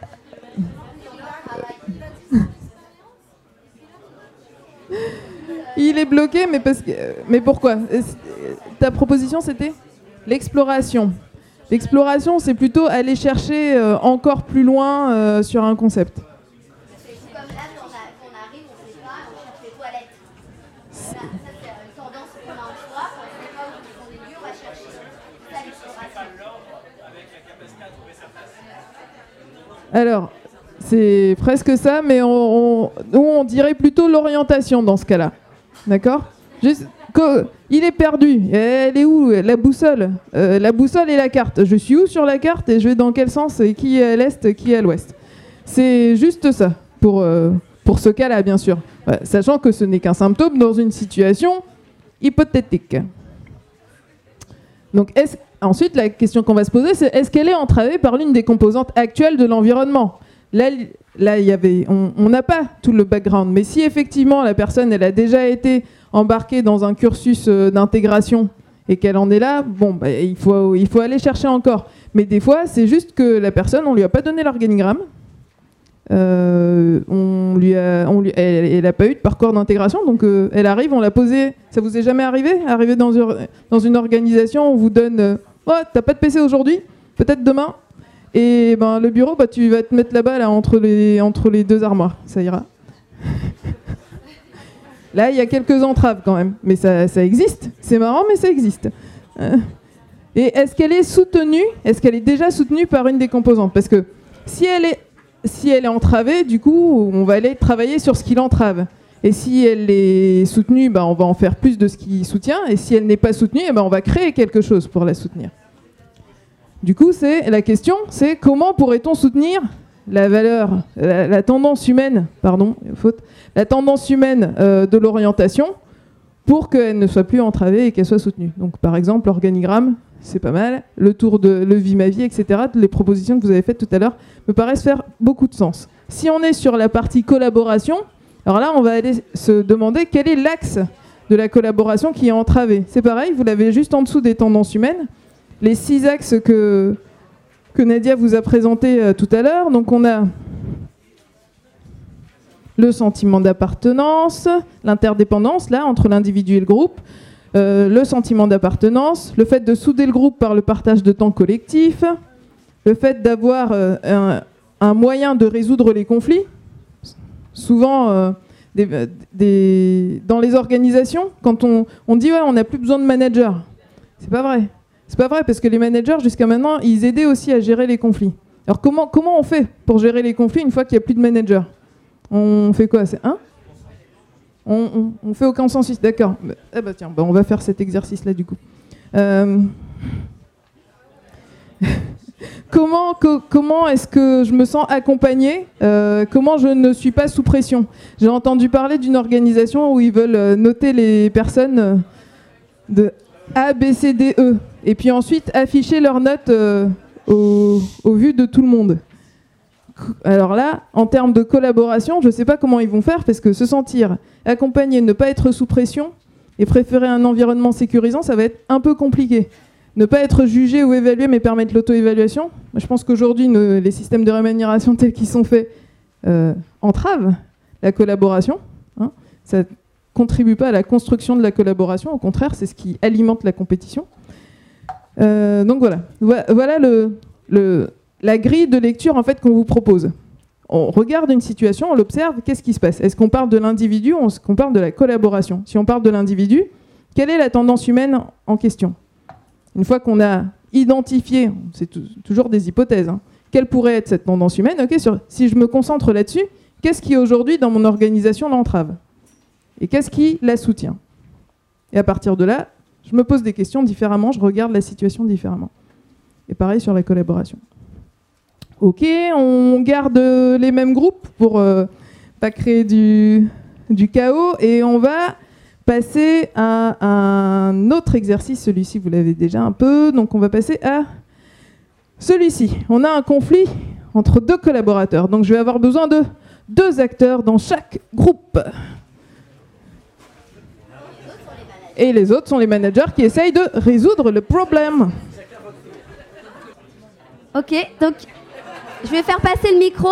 Il est bloqué, mais, parce que, mais pourquoi? Ta proposition, c'était l'exploration. L'exploration, c'est plutôt aller chercher euh, encore plus loin euh, sur un concept. C'est comme là, quand on arrive, on ne sait pas, on cherche les toilettes. Voilà, ça c'est une tendance qu'on a en soi, quand on ne sait pas où sont les lieux, on va chercher. C'est ça l'exploration. Alors, c'est presque ça, mais on, on, nous, on dirait plutôt l'orientation dans ce cas-là. D'accord? Juste, il est perdu. Elle est où? La boussole. Euh, la boussole et la carte. Je suis où sur la carte et je vais dans quel sens? Et qui est à l'est, qui est à l'ouest? C'est juste ça, pour, euh, pour ce cas-là, bien sûr. Ouais, sachant que ce n'est qu'un symptôme dans une situation hypothétique. Donc, est-ce, ensuite, la question qu'on va se poser, c'est est-ce qu'elle est entravée par l'une des composantes actuelles de l'environnement? Là, là y avait, on n'a pas tout le background, mais si effectivement la personne elle a déjà été embarquée dans un cursus euh, d'intégration et qu'elle en est là, bon, bah, il faut, il faut aller chercher encore. Mais des fois, c'est juste que la personne, on lui a pas donné l'organigramme, euh, on lui a, on lui, elle n'a pas eu de parcours d'intégration, donc euh, elle arrive, on l'a posée. Ça vous est jamais arrivé? Arriver dans une, dans une organisation, on vous donne, euh, oh, t'as pas de P C aujourd'hui, peut-être demain. Et ben, le bureau, bah, tu vas te mettre là-bas là, entre, les, entre les deux armoires. Ça ira. Là, il y a quelques entraves quand même. Mais ça, ça existe. C'est marrant, mais ça existe. Euh. Et est-ce qu'elle est soutenue? Est-ce qu'elle est déjà soutenue par une des composantes? Parce que si elle est, si elle est entravée, du coup, on va aller travailler sur ce qui l'entrave. Et si elle est soutenue, bah, on va en faire plus de ce qui soutient. Et si elle n'est pas soutenue, eh ben, on va créer quelque chose pour la soutenir. Du coup, c'est, la question, c'est comment pourrait-on soutenir la valeur, la, la tendance humaine, pardon, faute, la tendance humaine euh, de l'orientation pour qu'elle ne soit plus entravée et qu'elle soit soutenue. Donc, par exemple, l'organigramme, c'est pas mal. Le tour de le vie ma vie, et cetera. Les propositions que vous avez faites tout à l'heure me paraissent faire beaucoup de sens. Si on est sur la partie collaboration, alors là, on va aller se demander quel est l'axe de la collaboration qui est entravé. C'est pareil, vous l'avez juste en dessous des tendances humaines. Les six axes que, que Nadia vous a présentés euh, tout à l'heure. Donc on a le sentiment d'appartenance, l'interdépendance là entre l'individu et le groupe, euh, le sentiment d'appartenance, le fait de souder le groupe par le partage de temps collectif, le fait d'avoir euh, un, un moyen de résoudre les conflits. Souvent, euh, des, des, dans les organisations, quand on, on dit ouais, on n'a plus besoin de managers, c'est pas vrai. C'est pas vrai, parce que les managers, jusqu'à maintenant, ils aidaient aussi à gérer les conflits. Alors comment, comment on fait pour gérer les conflits une fois qu'il n'y a plus de managers? On fait quoi? C'est hein on, on, on fait au consensus, d'accord. Ah bah tiens, bah on va faire cet exercice-là du coup. Euh... comment co- comment est-ce que je me sens accompagnée? euh, Comment je ne suis pas sous pression? J'ai entendu parler d'une organisation où ils veulent noter les personnes de A, B, C, D, E. Et puis ensuite afficher leurs notes euh, au, au vu de tout le monde. Alors là, en termes de collaboration, je ne sais pas comment ils vont faire, parce que se sentir accompagné, ne pas être sous pression et préférer un environnement sécurisant, ça va être un peu compliqué. Ne pas être jugé ou évalué, mais permettre l'auto-évaluation. Je pense qu'aujourd'hui, ne, les systèmes de rémunération tels qu'ils sont faits euh, entravent la collaboration. Hein. Ça, contribue pas à la construction de la collaboration. Au contraire, c'est ce qui alimente la compétition. Euh, donc voilà, voilà le, le, la grille de lecture en fait qu'on vous propose. On regarde une situation, on l'observe, qu'est-ce qui se passe? Est-ce qu'on parle de l'individu ou est-ce qu'on parle de la collaboration? Si on parle de l'individu, quelle est la tendance humaine en question? Une fois qu'on a identifié, c'est t- toujours des hypothèses, hein, quelle pourrait être cette tendance humaine? Okay, sur, si je me concentre là-dessus, qu'est-ce qui aujourd'hui dans mon organisation l'entrave? Et qu'est-ce qui la soutient? Et à partir de là, je me pose des questions différemment, je regarde la situation différemment. Et pareil sur la collaboration. Ok, on garde les mêmes groupes pour euh, pas créer du, du chaos et on va passer à un autre exercice. Celui-ci, vous l'avez déjà un peu, donc on va passer à celui-ci. On a un conflit entre deux collaborateurs, donc je vais avoir besoin de deux acteurs dans chaque groupe. Et les autres sont les managers qui essayent de résoudre le problème. Ok, donc je vais faire passer le micro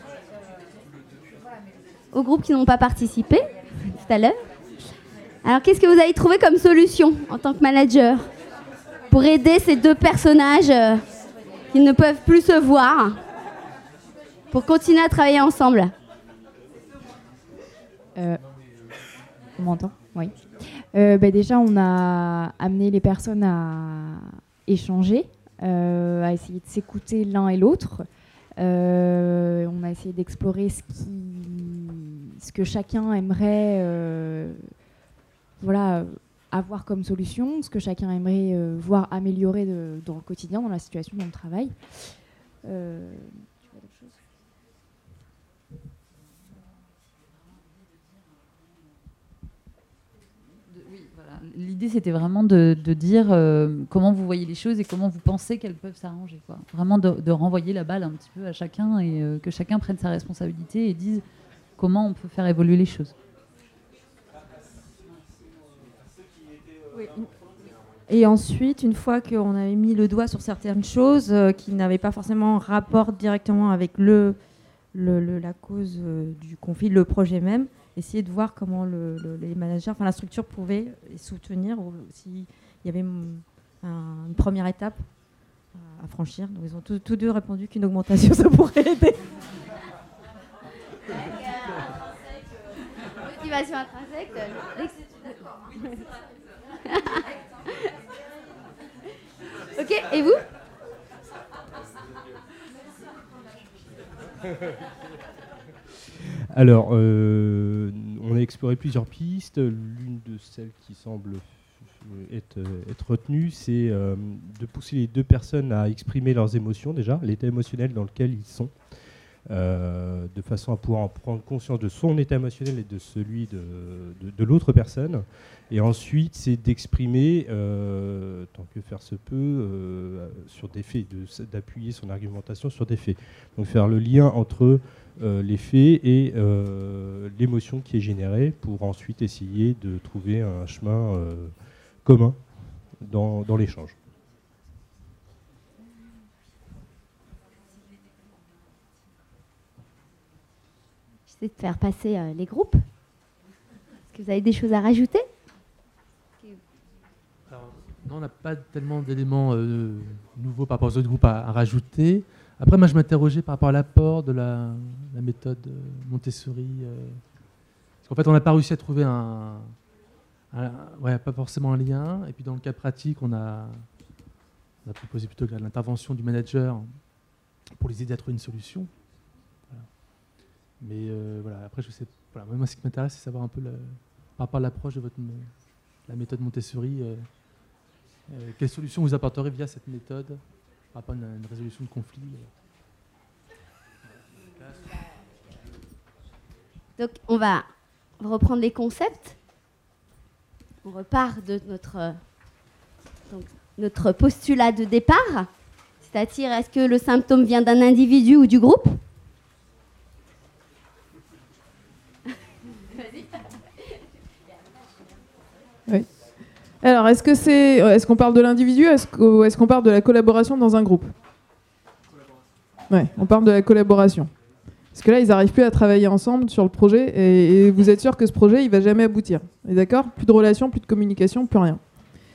aux groupes qui n'ont pas participé tout à l'heure. Alors, qu'est-ce que vous avez trouvé comme solution en tant que manager pour aider ces deux personnages euh, qui ne peuvent plus se voir pour continuer à travailler ensemble? euh, On m'entend? Oui. Euh, bah déjà, on a amené les personnes à échanger, euh, à essayer de s'écouter l'un et l'autre. Euh, on a essayé d'explorer ce, qui, ce que chacun aimerait euh, voilà, avoir comme solution, ce que chacun aimerait euh, voir améliorer de, dans le quotidien, dans la situation, dans le travail. Euh, tu vois d'autres choses ? L'idée, c'était vraiment de, de dire euh, comment vous voyez les choses et comment vous pensez qu'elles peuvent s'arranger, quoi. Vraiment de, de renvoyer la balle un petit peu à chacun et euh, que chacun prenne sa responsabilité et dise comment on peut faire évoluer les choses. Oui. Et ensuite, une fois qu'on avait mis le doigt sur certaines choses euh, qui n'avaient pas forcément rapport directement avec le, le, le, la cause euh, du conflit, le projet même, essayer de voir comment le, le, les managers, enfin la structure pouvait soutenir, ou s'il y avait un, une première étape à franchir. Donc ils ont tous, tous deux répondu qu'une augmentation, ça pourrait aider. Motivation intrinsèque. Ok, et vous? Alors, euh, on a exploré plusieurs pistes. L'une de celles qui semble être, être retenue, c'est euh, de pousser les deux personnes à exprimer leurs émotions déjà, l'état émotionnel dans lequel ils sont, euh, de façon à pouvoir en prendre conscience de son état émotionnel et de celui de, de, de l'autre personne. Et ensuite, c'est d'exprimer, euh, tant que faire se peut, euh, sur des faits, de, d'appuyer son argumentation sur des faits. Donc faire le lien entre euh, les faits et euh, l'émotion qui est générée pour ensuite essayer de trouver un chemin euh, commun dans, dans l'échange. J'essaie de faire passer euh, les groupes. Est-ce que vous avez des choses à rajouter? Alors, non, on n'a pas tellement d'éléments euh, nouveaux par rapport aux autres groupes à, à rajouter. Après, moi, je m'interrogeais par rapport à l'apport de la, la méthode Montessori. Euh, parce qu'en fait, on n'a pas réussi à trouver un, un... Ouais, pas forcément un lien. Et puis, dans le cas pratique, on a, on a proposé plutôt que l'intervention du manager pour les aider à trouver une solution. Voilà. Mais euh, voilà, après, je sais... Voilà, moi, ce qui m'intéresse, c'est savoir un peu le, par rapport à l'approche de votre, la méthode Montessori. Euh, euh, quelles solutions vous apporterez via cette méthode par rapport à une, une résolution de conflit? Donc, on va reprendre les concepts. On repart de notre, donc, notre postulat de départ. C'est-à-dire, est-ce que le symptôme vient d'un individu ou du groupe? Oui. Alors, est-ce que c'est, est-ce qu'on parle de l'individu, est-ce qu'on, est-ce qu'on parle de la collaboration dans un groupe? Ouais, on parle de la collaboration. Parce que là, ils n'arrivent plus à travailler ensemble sur le projet et, et vous êtes sûr que ce projet, il ne va jamais aboutir. Et d'accord ? Plus de relations, plus de communication, plus rien.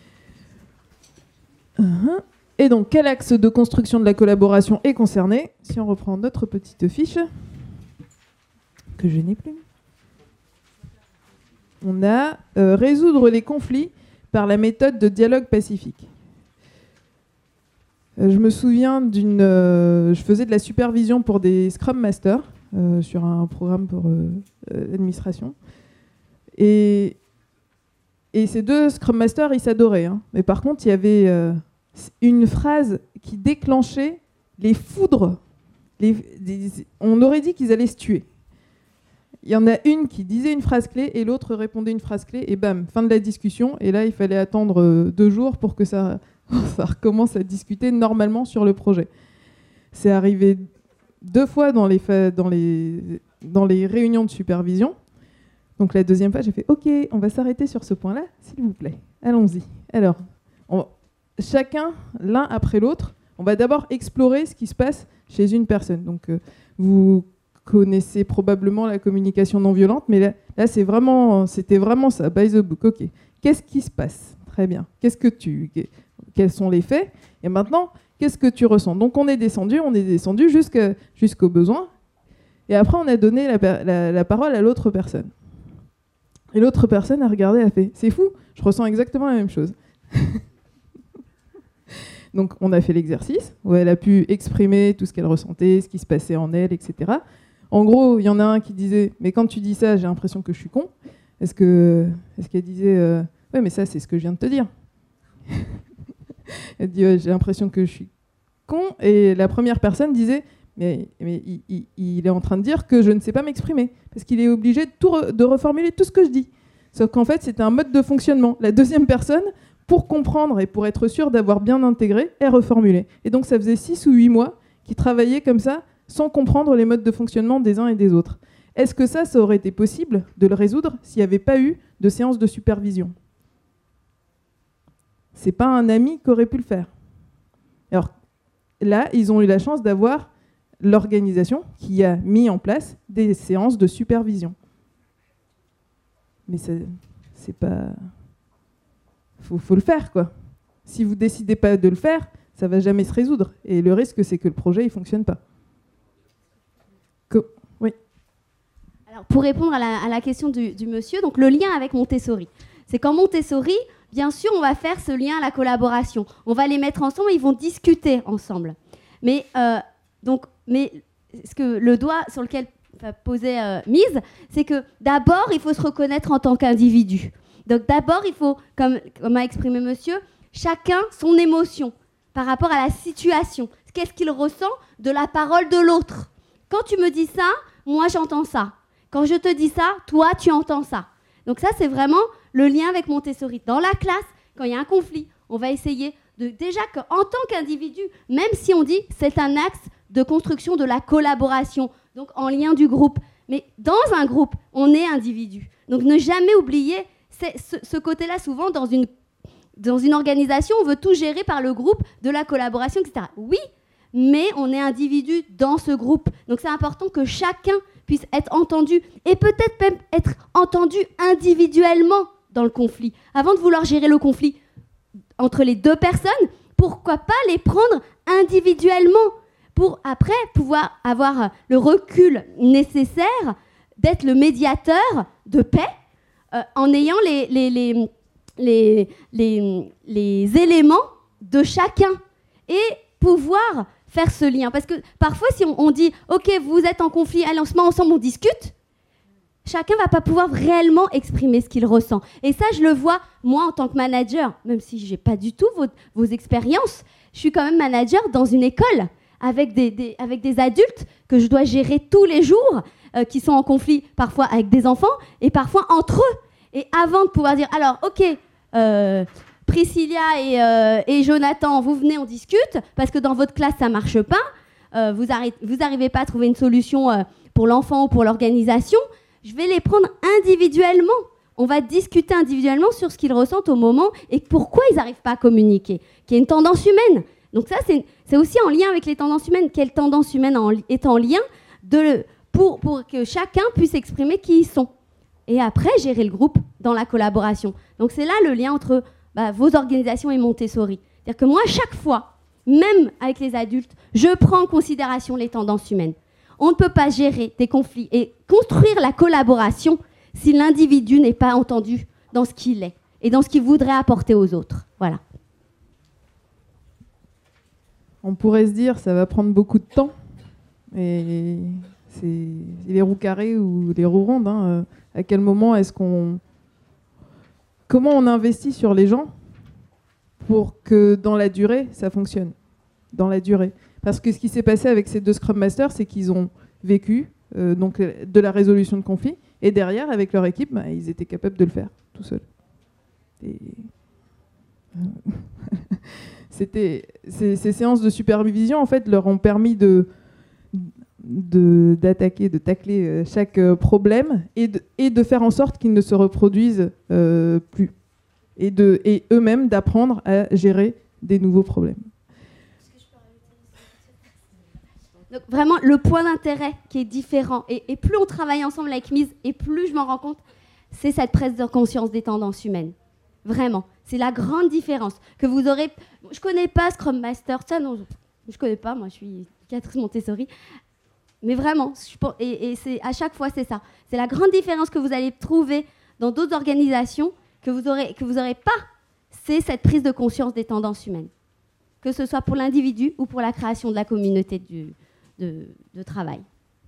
Uh-huh. Et donc, quel axe de construction de la collaboration est concerné ? Si on reprend notre petite fiche, que je n'ai plus. On a euh, résoudre les conflits par la méthode de dialogue pacifique. Euh, je me souviens d'une... Euh, je faisais de la supervision pour des Scrum Masters euh, sur un programme pour euh, euh, l'administration. Et, et ces deux Scrum Masters, ils s'adoraient. Hein. Mais par contre, il y avait euh, une phrase qui déclenchait les foudres. Les, des, on aurait dit qu'ils allaient se tuer. Il y en a une qui disait une phrase clé et l'autre répondait une phrase clé et bam, fin de la discussion. Et là, il fallait attendre euh, deux jours pour que ça, ça recommence à discuter normalement sur le projet. C'est arrivé deux fois dans les, fa- dans les, dans les réunions de supervision. Donc la deuxième fois, j'ai fait « Ok, on va s'arrêter sur ce point-là, s'il vous plaît. Allons-y. » Alors, on, chacun, l'un après l'autre, on va d'abord explorer ce qui se passe chez une personne. Donc, euh, vous connaissez probablement la communication non violente, mais là, là c'est vraiment, c'était vraiment ça, by the book. Ok, qu'est-ce qui se passe ? Très bien. Qu'est-ce que tu, quels sont les faits ? Et maintenant, qu'est-ce que tu ressens ? Donc on est descendu, on est descendu jusqu'à, jusqu'au besoin, et après on a donné la, la, la parole à l'autre personne. Et l'autre personne a regardé, a fait, c'est fou, je ressens exactement la même chose. Donc on a fait l'exercice où elle a pu exprimer tout ce qu'elle ressentait, ce qui se passait en elle, et cetera. En gros, il y en a un qui disait « Mais quand tu dis ça, j'ai l'impression que je suis con. » Est-ce que, est-ce qu'elle disait euh, « Ouais, mais ça, c'est ce que je viens de te dire. » Elle dit ouais, « J'ai l'impression que je suis con. » Et la première personne disait « Mais, mais il, il, il est en train de dire que je ne sais pas m'exprimer. Parce qu'il est obligé de, tout re- de reformuler tout ce que je dis. » Sauf qu'en fait, c'était un mode de fonctionnement. La deuxième personne, pour comprendre et pour être sûre d'avoir bien intégré, elle reformulait. Et donc, ça faisait six ou huit mois qu'ils travaillaient comme ça, sans comprendre les modes de fonctionnement des uns et des autres. Est-ce que ça, ça aurait été possible de le résoudre s'il n'y avait pas eu de séance de supervision ? C'est pas un ami qui aurait pu le faire. Alors là, ils ont eu la chance d'avoir l'organisation qui a mis en place des séances de supervision. Mais c'est, c'est pas... Faut, faut le faire, quoi. Si vous décidez pas de le faire, ça va jamais se résoudre. Et le risque, c'est que le projet, il fonctionne pas. Oui. Alors, pour répondre à la, à la question du, du monsieur, donc le lien avec Montessori. C'est qu'en Montessori, bien sûr, on va faire ce lien à la collaboration. On va les mettre ensemble et ils vont discuter ensemble. Mais, euh, donc, mais ce que le doigt sur lequel posait euh, Mise, c'est que d'abord, il faut se reconnaître en tant qu'individu. Donc d'abord, il faut, comme, comme a exprimé monsieur, chacun son émotion par rapport à la situation. Qu'est-ce qu'il ressent de la parole de l'autre ? Quand tu me dis ça, moi j'entends ça. Quand je te dis ça, toi tu entends ça. Donc ça, c'est vraiment le lien avec Montessori. Dans la classe, quand il y a un conflit, on va essayer de, déjà qu'en tant qu'individu, même si on dit c'est un axe de construction de la collaboration, donc en lien du groupe, mais dans un groupe, on est individu. Donc ne jamais oublier c'est ce, ce côté-là. Souvent, dans une, dans une organisation, on veut tout gérer par le groupe, de la collaboration, et cetera. Oui, mais on est individu dans ce groupe. Donc c'est important que chacun puisse être entendu et peut-être même être entendu individuellement dans le conflit. Avant de vouloir gérer le conflit entre les deux personnes, pourquoi pas les prendre individuellement pour après pouvoir avoir le recul nécessaire d'être le médiateur de paix euh, en ayant les, les, les, les, les, les éléments de chacun et pouvoir faire ce lien. Parce que parfois, si on, on dit « Ok, vous êtes en conflit, allez, on se met ensemble, on discute », chacun ne va pas pouvoir réellement exprimer ce qu'il ressent. Et ça, je le vois, moi, en tant que manager, même si je n'ai pas du tout vos, vos expériences, je suis quand même manager dans une école avec des, des, avec des adultes que je dois gérer tous les jours, euh, qui sont en conflit parfois avec des enfants et parfois entre eux. Et avant de pouvoir dire « Alors, ok, euh, Priscilla et, euh, et Jonathan, vous venez, on discute, parce que dans votre classe, ça ne marche pas, euh, vous n'arrivez pas à trouver une solution euh, pour l'enfant ou pour l'organisation, je vais les prendre individuellement. On va discuter individuellement sur ce qu'ils ressentent au moment et pourquoi ils n'arrivent pas à communiquer, qui est une tendance humaine. Donc ça, c'est, c'est aussi en lien avec les tendances humaines. Quelle tendance humaine en, est en lien de pour, pour que chacun puisse exprimer qui ils sont. Et après, gérer le groupe dans la collaboration. Donc c'est là le lien entre bah, vos organisations et Montessori. C'est-à-dire que moi, chaque fois, même avec les adultes, je prends en considération les tendances humaines. On ne peut pas gérer des conflits et construire la collaboration si l'individu n'est pas entendu dans ce qu'il est et dans ce qu'il voudrait apporter aux autres. Voilà. On pourrait se dire ça va prendre beaucoup de temps. Et c'est les roues carrées ou les roues rondes. Hein. À quel moment est-ce qu'on... Comment on investit sur les gens pour que dans la durée, ça fonctionne. Dans la durée. Parce que ce qui s'est passé avec ces deux Scrum Masters, c'est qu'ils ont vécu euh, donc, de la résolution de conflits. Et derrière, avec leur équipe, bah, ils étaient capables de le faire tout seuls. Et... C'était, ces, ces séances de supervision, en fait, leur ont permis de, de, d'attaquer, de tacler chaque problème et de, et de faire en sorte qu'ils ne se reproduisent euh, plus. Et, de, et eux-mêmes d'apprendre à gérer des nouveaux problèmes. Donc vraiment, le point d'intérêt qui est différent, et, et plus on travaille ensemble avec Mise, et plus je m'en rends compte, c'est cette prise de conscience des tendances humaines. Vraiment. C'est la grande différence que vous aurez... Je ne connais pas Scrum Master, ça non, je ne connais pas, moi je suis éducatrice Montessori. Mais vraiment, je pense, et, et c'est, à chaque fois c'est ça. C'est la grande différence que vous allez trouver dans d'autres organisations que vous aurez, que vous n'aurez pas. C'est cette prise de conscience des tendances humaines. Que ce soit pour l'individu ou pour la création de la communauté du, de, de travail.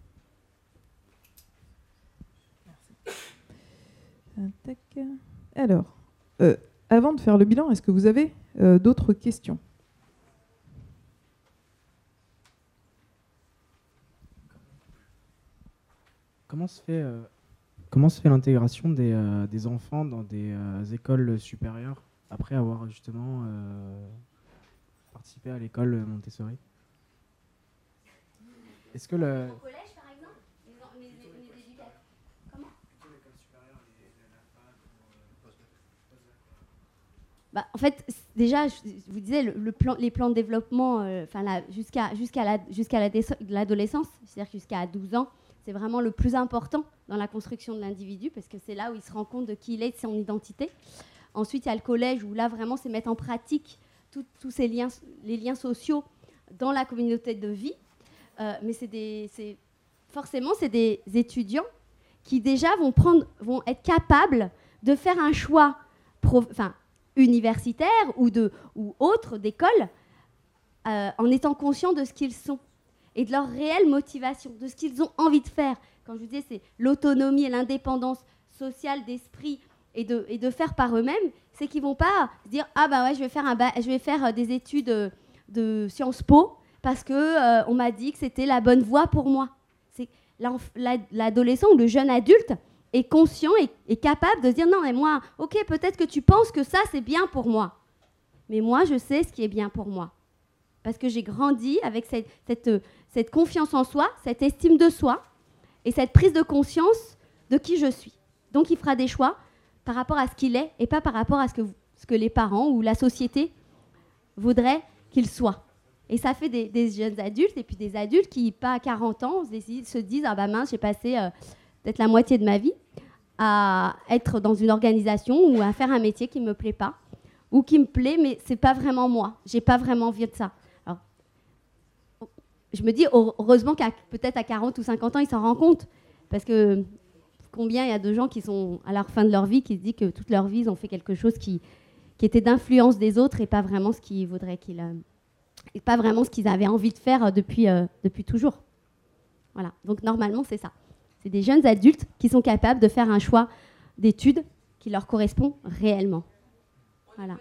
Merci. Alors... Euh, Avant de faire le bilan, est-ce que vous avez euh, d'autres questions ? Comment se fait, euh, comment se fait l'intégration des, euh, des enfants dans des euh, écoles supérieures après avoir justement euh, participé à l'école Montessori ? Est-ce que le... Au collège, par exemple, les, les, les éducateurs. Comment ? Bah, en fait, déjà, je vous disais, le, le plan, les plans de développement, euh, jusqu'à jusqu'à la, jusqu'à la l'adolescence, c'est-à-dire jusqu'à douze ans, c'est vraiment le plus important dans la construction de l'individu, parce que c'est là où il se rend compte de qui il est, de son identité. Ensuite, il y a le collège, où là, vraiment, c'est mettre en pratique tous ces liens, les liens sociaux dans la communauté de vie. Euh, mais c'est des, c'est, forcément, c'est des étudiants qui, déjà, vont, prendre, vont être capables de faire un choix, enfin, universitaire ou, de, ou autre d'école, euh, en étant conscients de ce qu'ils sont et de leur réelle motivation, de ce qu'ils ont envie de faire. Quand je vous disais, c'est l'autonomie et l'indépendance sociale d'esprit et de, et de faire par eux-mêmes, c'est qu'ils ne vont pas se dire « Ah ben ouais, je vais faire, un ba- je vais faire des études de Sciences Po parce qu'on euh, m'a dit que c'était la bonne voie pour moi. » C'est l'adolescent ou le jeune adulte est conscient et est capable de se dire non mais moi, ok, peut-être que tu penses que ça c'est bien pour moi, mais moi je sais ce qui est bien pour moi parce que j'ai grandi avec cette, cette, cette confiance en soi, cette estime de soi et cette prise de conscience de qui je suis. Donc il fera des choix par rapport à ce qu'il est et pas par rapport à ce que, ce que les parents ou la société voudraient qu'il soit. Et ça fait des, des jeunes adultes et puis des adultes qui, pas à quarante ans, se disent ah bah mince, j'ai passé euh, peut-être la moitié de ma vie à être dans une organisation ou à faire un métier qui ne me plaît pas ou qui me plaît mais c'est pas vraiment moi, j'ai pas vraiment envie de ça. Alors, je me dis heureusement qu'à peut-être à quarante ou cinquante ans ils s'en rendent compte parce que combien il y a de gens qui sont à la fin de leur vie qui se disent que toute leur vie ils ont fait quelque chose qui, qui était d'influence des autres et pas vraiment ce qu'ils voudraient qu'ils euh, et pas vraiment ce qu'ils avaient envie de faire depuis, euh, depuis toujours. Voilà, donc normalement c'est ça. C'est des jeunes adultes qui sont capables de faire un choix d'études qui leur correspond réellement. Voilà.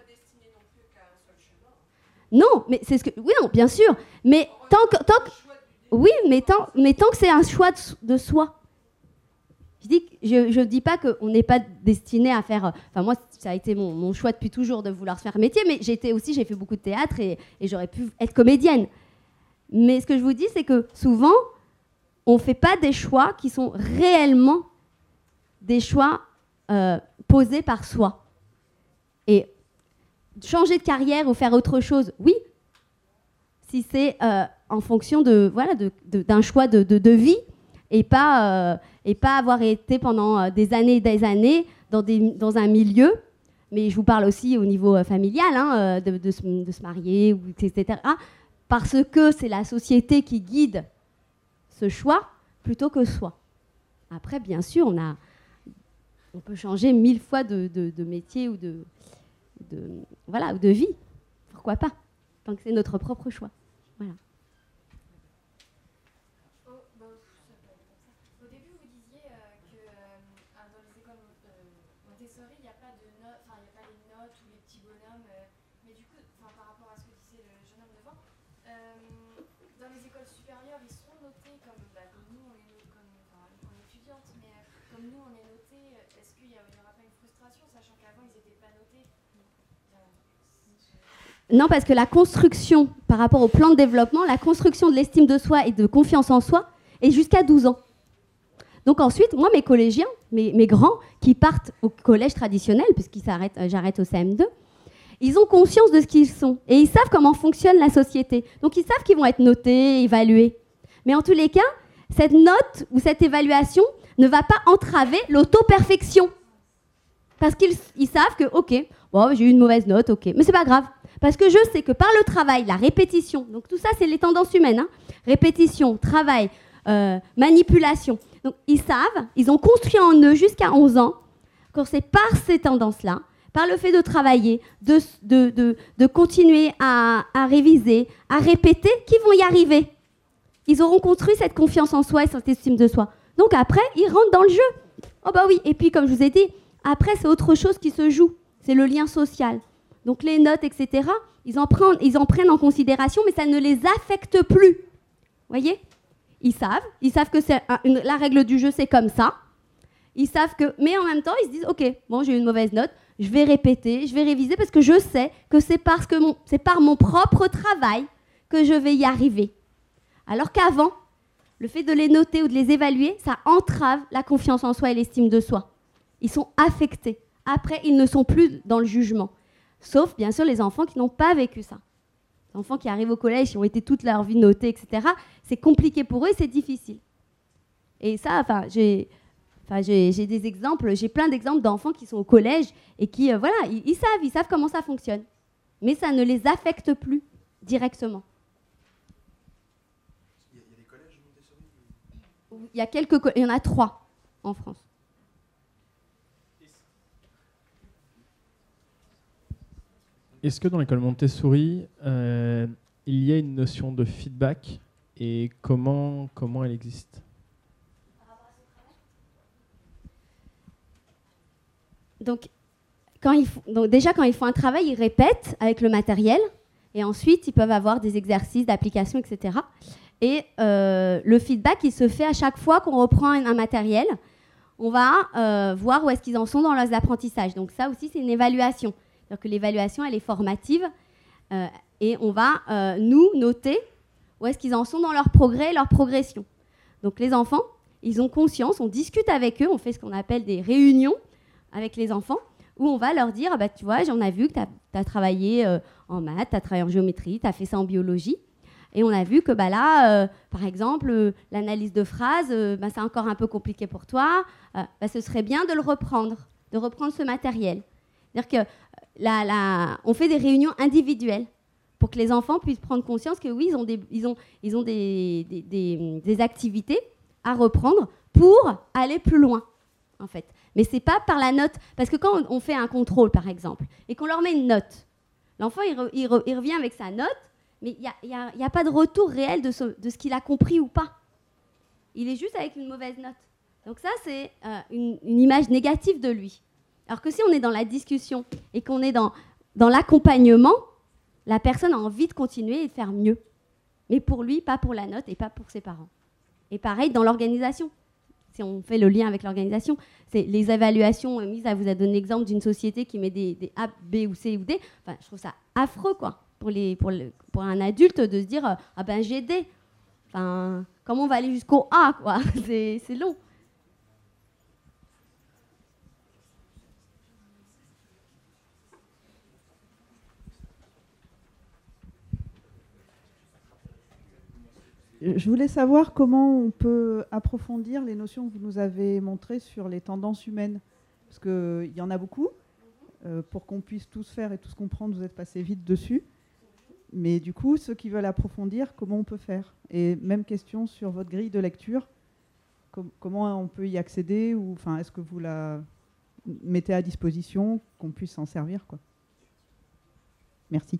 Non, mais c'est ce que... Oui, non, bien sûr. Mais tant que... Tant que oui, mais tant, mais tant que c'est un choix de, de soi. Je dis, je ne dis pas qu'on n'est pas destiné à faire... Enfin, moi, ça a été mon, mon choix depuis toujours de vouloir faire métier, mais j'ai été aussi, j'ai fait beaucoup de théâtre et, et j'aurais pu être comédienne. Mais ce que je vous dis, c'est que souvent... on ne fait pas des choix qui sont réellement des choix euh, posés par soi. Et changer de carrière ou faire autre chose, oui, si c'est euh, en fonction de, voilà, de, de, d'un choix de, de, de vie et pas, euh, et pas avoir été pendant des années et des années dans, des, dans un milieu, mais je vous parle aussi au niveau euh, familial, hein, de, de, se, de se marier, et cetera, parce que c'est la société qui guide ce choix plutôt que soi. Après, bien sûr, on, a, on peut changer mille fois de, de, de métier ou de, de, voilà, ou de vie. Pourquoi pas, tant que c'est notre propre choix. Voilà. Au début, vous disiez euh, que euh, dans les écoles euh, Montessori, il n'y a pas de notes, enfin, il n'y a pas les notes ou les petits bonhommes, euh, mais du coup, par rapport à ce que disait le jeune homme devant, euh, dans les écoles supérieures, ils sont notés comme, bah, comme nous, on est, comme, enfin, on est étudiante, mais euh, comme nous, on est notés, est-ce qu'il n'y aura pas une frustration, sachant qu'avant, ils n'étaient pas notés? Non, parce que la construction, par rapport au plan de développement, la construction de l'estime de soi et de confiance en soi est jusqu'à douze ans. Donc ensuite, moi, mes collégiens, mes, mes grands, qui partent au collège traditionnel, puisqu'ils s'arrêtent, euh, j'arrête au C M deux, ils ont conscience de ce qu'ils sont et ils savent comment fonctionne la société. Donc ils savent qu'ils vont être notés, évalués. Mais en tous les cas, cette note ou cette évaluation ne va pas entraver l'auto-perfection. Parce qu'ils ils savent que, ok, bon, j'ai eu une mauvaise note, ok, mais c'est pas grave. Parce que je sais que par le travail, la répétition, donc tout ça, c'est les tendances humaines, hein, répétition, travail, euh, manipulation. Donc ils savent, ils ont construit en eux jusqu'à onze ans, que c'est par ces tendances-là, par le fait de travailler, de, de, de, de continuer à, à réviser, à répéter, qu'ils vont y arriver. Ils auront construit cette confiance en soi et cette estime de soi. Donc après, ils rentrent dans le jeu. Oh bah oui, et puis comme je vous ai dit, après c'est autre chose qui se joue, c'est le lien social. Donc les notes, et cetera, ils en, prennent, ils en prennent en considération, mais ça ne les affecte plus. Vous voyez ? Ils savent, ils savent que c'est un, une, la règle du jeu, c'est comme ça. Ils savent que, mais en même temps, ils se disent, ok, bon, j'ai eu une mauvaise note, je vais répéter, je vais réviser parce que je sais que c'est parce que mon, c'est par mon propre travail que je vais y arriver. Alors qu'avant, le fait de les noter ou de les évaluer, ça entrave la confiance en soi et l'estime de soi. Ils sont affectés. Après, ils ne sont plus dans le jugement. Sauf, bien sûr, les enfants qui n'ont pas vécu ça. Les enfants qui arrivent au collège, qui ont été toute leur vie notés, et cetera, c'est compliqué pour eux et c'est difficile. Et ça, enfin, j'ai, enfin, j'ai, j'ai des exemples, j'ai plein d'exemples d'enfants qui sont au collège et qui, euh, voilà, ils, ils savent, ils savent comment ça fonctionne. Mais ça ne les affecte plus directement. Il y a, il y a des collèges Montessori ? Il y a quelques, il y en a trois en France. Est-ce que dans l'école Montessori, euh, il y a une notion de feedback et comment, comment elle existe ? Donc, quand ils font, donc déjà, quand ils font un travail, ils répètent avec le matériel et ensuite, ils peuvent avoir des exercices d'application, et cetera. Et euh, le feedback, il se fait à chaque fois qu'on reprend un, un matériel. On va euh, voir où est-ce qu'ils en sont dans leurs apprentissages. Donc ça aussi, c'est une évaluation. C'est-à-dire que l'évaluation, elle est formative euh, et on va, euh, nous, noter où est-ce qu'ils en sont dans leur progrès et leur progression. Donc les enfants, ils ont conscience, on discute avec eux, on fait ce qu'on appelle des réunions avec les enfants, où on va leur dire, ah bah, tu vois, j'en ai vu que tu as travaillé euh, en maths, tu as travaillé en géométrie, tu as fait ça en biologie. Et on a vu que bah, là, euh, par exemple, euh, l'analyse de phrases, euh, bah, c'est encore un peu compliqué pour toi. Euh, bah, ce serait bien de le reprendre, de reprendre ce matériel. C'est-à-dire que La, la, on fait des réunions individuelles pour que les enfants puissent prendre conscience que oui, ils ont des, ils ont, ils ont des, des, des, des activités à reprendre pour aller plus loin, en fait. Mais c'est pas par la note, parce que quand on fait un contrôle, par exemple, et qu'on leur met une note, l'enfant, il, re, il, re, il revient avec sa note, mais il n'y a, y a, y a pas de retour réel de ce, de ce qu'il a compris ou pas. Il est juste avec une mauvaise note. Donc ça, c'est euh, une, une image négative de lui. Alors que si on est dans la discussion et qu'on est dans, dans l'accompagnement, la personne a envie de continuer et de faire mieux. Mais pour lui, pas pour la note et pas pour ses parents. Et pareil, dans l'organisation. Si on fait le lien avec l'organisation, c'est les évaluations mises, à vous a donné l'exemple d'une société qui met des, des A, B ou C ou D. Enfin, je trouve ça affreux, quoi, pour, les, pour, le, pour un adulte de se dire « Ah ben, j'ai D ». Enfin, comment on va aller jusqu'au A, quoi ? C'est, c'est long. Je voulais savoir comment on peut approfondir les notions que vous nous avez montrées sur les tendances humaines. Parce qu'il y en a beaucoup. Euh, pour qu'on puisse tous faire et tous comprendre, vous êtes passé vite dessus. Mais du coup, ceux qui veulent approfondir, comment on peut faire? Et même question sur votre grille de lecture. Com- comment on peut y accéder? Ou, enfin, est-ce que vous la mettez à disposition, qu'on puisse s'en servir, quoi? Merci.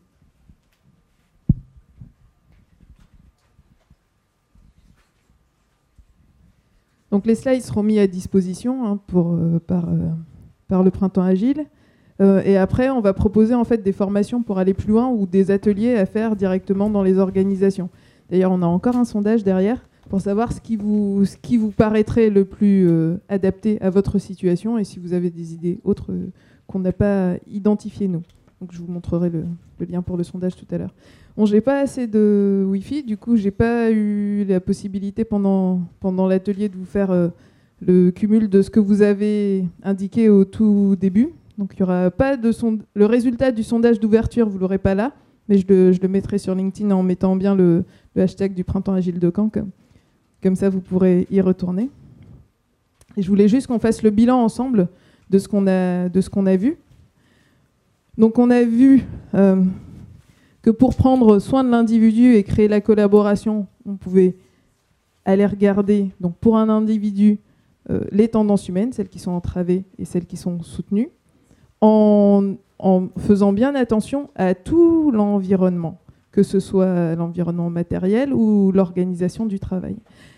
Donc les slides seront mis à disposition hein, pour, euh, par, euh, par le Printemps Agile. Euh, et après, on va proposer en fait des formations pour aller plus loin ou des ateliers à faire directement dans les organisations. D'ailleurs, on a encore un sondage derrière pour savoir ce qui vous, ce qui vous paraîtrait le plus euh, adapté à votre situation et si vous avez des idées autres euh, qu'on n'a pas identifiées nous. Donc je vous montrerai le, le lien pour le sondage tout à l'heure. Bon, j'ai pas assez de Wi-Fi, du coup j'ai pas eu la possibilité pendant, pendant l'atelier de vous faire euh, le cumul de ce que vous avez indiqué au tout début. Donc il y aura pas de sond... le résultat du sondage d'ouverture, vous l'aurez pas là, mais je le, je le mettrai sur LinkedIn en mettant bien le, le hashtag du Printemps Agile de Caen, comme, comme ça vous pourrez y retourner. Et je voulais juste qu'on fasse le bilan ensemble de ce qu'on a, de ce qu'on a vu. Donc on a vu euh, que pour prendre soin de l'individu et créer la collaboration, on pouvait aller regarder, donc pour un individu, euh, les tendances humaines, celles qui sont entravées et celles qui sont soutenues, en, en faisant bien attention à tout l'environnement, que ce soit l'environnement matériel ou l'organisation du travail.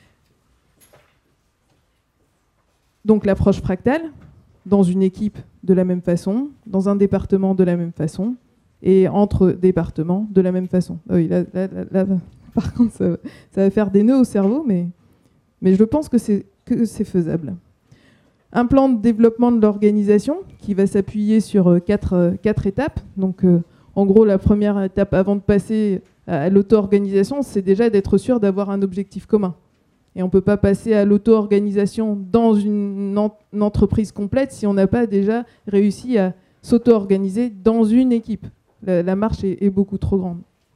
Donc l'approche fractale, dans une équipe de la même façon, dans un département de la même façon, et entre départements de la même façon. Ah oui, là, là, là, là, par contre, ça, ça va faire des nœuds au cerveau, mais, mais je pense que c'est, que c'est faisable. Un plan de développement de l'organisation qui va s'appuyer sur euh, quatre, euh, quatre étapes. Donc, euh, en gros, la première étape avant de passer à, à l'auto-organisation, c'est déjà d'être sûr d'avoir un objectif commun. Et on ne peut pas passer à l'auto-organisation dans une, en- une entreprise complète si on n'a pas déjà réussi à s'auto-organiser dans une équipe. La, la marche est, est beaucoup trop grande.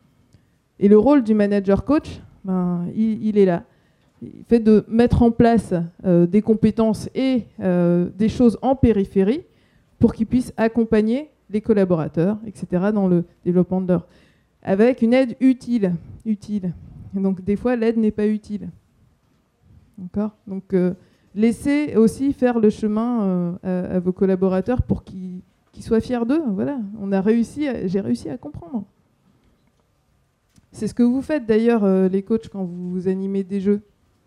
Et le rôle du manager coach, ben, il, il est là. Il fait de mettre en place euh, des compétences et euh, des choses en périphérie pour qu'ils puissent accompagner les collaborateurs, et cetera, dans le développement de leur... avec une aide utile. utile. Et donc, des fois, l'aide n'est pas utile. D'accord ? Donc, euh, laissez aussi faire le chemin euh, à, à vos collaborateurs pour qu'ils, qu'ils soient fiers d'eux. Voilà, on a réussi à, j'ai réussi à comprendre. C'est ce que vous faites d'ailleurs, euh, les coachs, quand vous animez des jeux.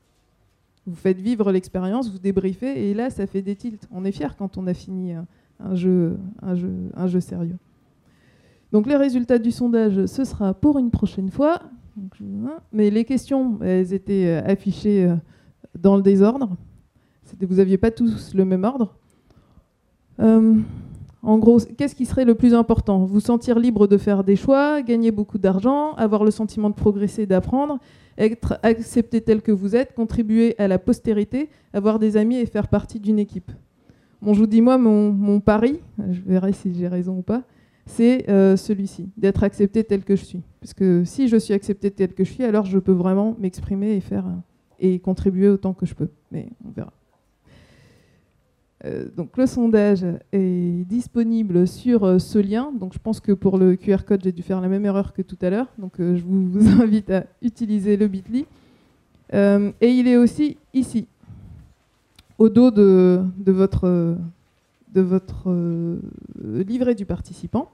Vous faites vivre l'expérience, vous débriefez, et là, ça fait des tilts. On est fiers quand on a fini un, un, jeu, un, jeu, un jeu sérieux. Donc, les résultats du sondage, ce sera pour une prochaine fois. Donc, je... Mais les questions, elles étaient affichées dans le désordre. C'était, vous n'aviez pas tous le même ordre. Euh, en gros, qu'est-ce qui serait le plus important ? Vous sentir libre de faire des choix, gagner beaucoup d'argent, avoir le sentiment de progresser et d'apprendre, être accepté tel que vous êtes, contribuer à la postérité, avoir des amis et faire partie d'une équipe. Bon, je vous dis, moi, mon, mon pari, je verrai si j'ai raison ou pas, c'est euh, celui-ci, d'être accepté tel que je suis. Parce que si je suis accepté tel que je suis, alors je peux vraiment m'exprimer et faire... et contribuer autant que je peux, mais on verra. Euh, donc le sondage est disponible sur euh, ce lien, donc je pense que pour le Q R code, j'ai dû faire la même erreur que tout à l'heure, donc euh, je vous, vous invite à utiliser le bit point l y. Euh, et il est aussi ici, au dos de, de votre, de votre euh, livret du participant.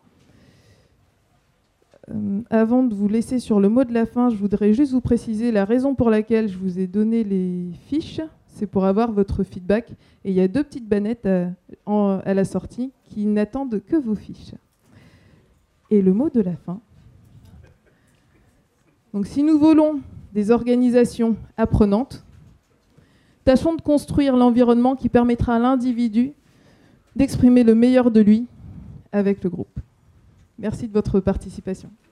Euh, avant de vous laisser sur le mot de la fin, je voudrais juste vous préciser la raison pour laquelle je vous ai donné les fiches. C'est pour avoir votre feedback. Et il y a deux petites bannettes à, en, à la sortie qui n'attendent que vos fiches. Et le mot de la fin. Donc, si nous voulons des organisations apprenantes, tâchons de construire l'environnement qui permettra à l'individu d'exprimer le meilleur de lui avec le groupe. Merci de votre participation.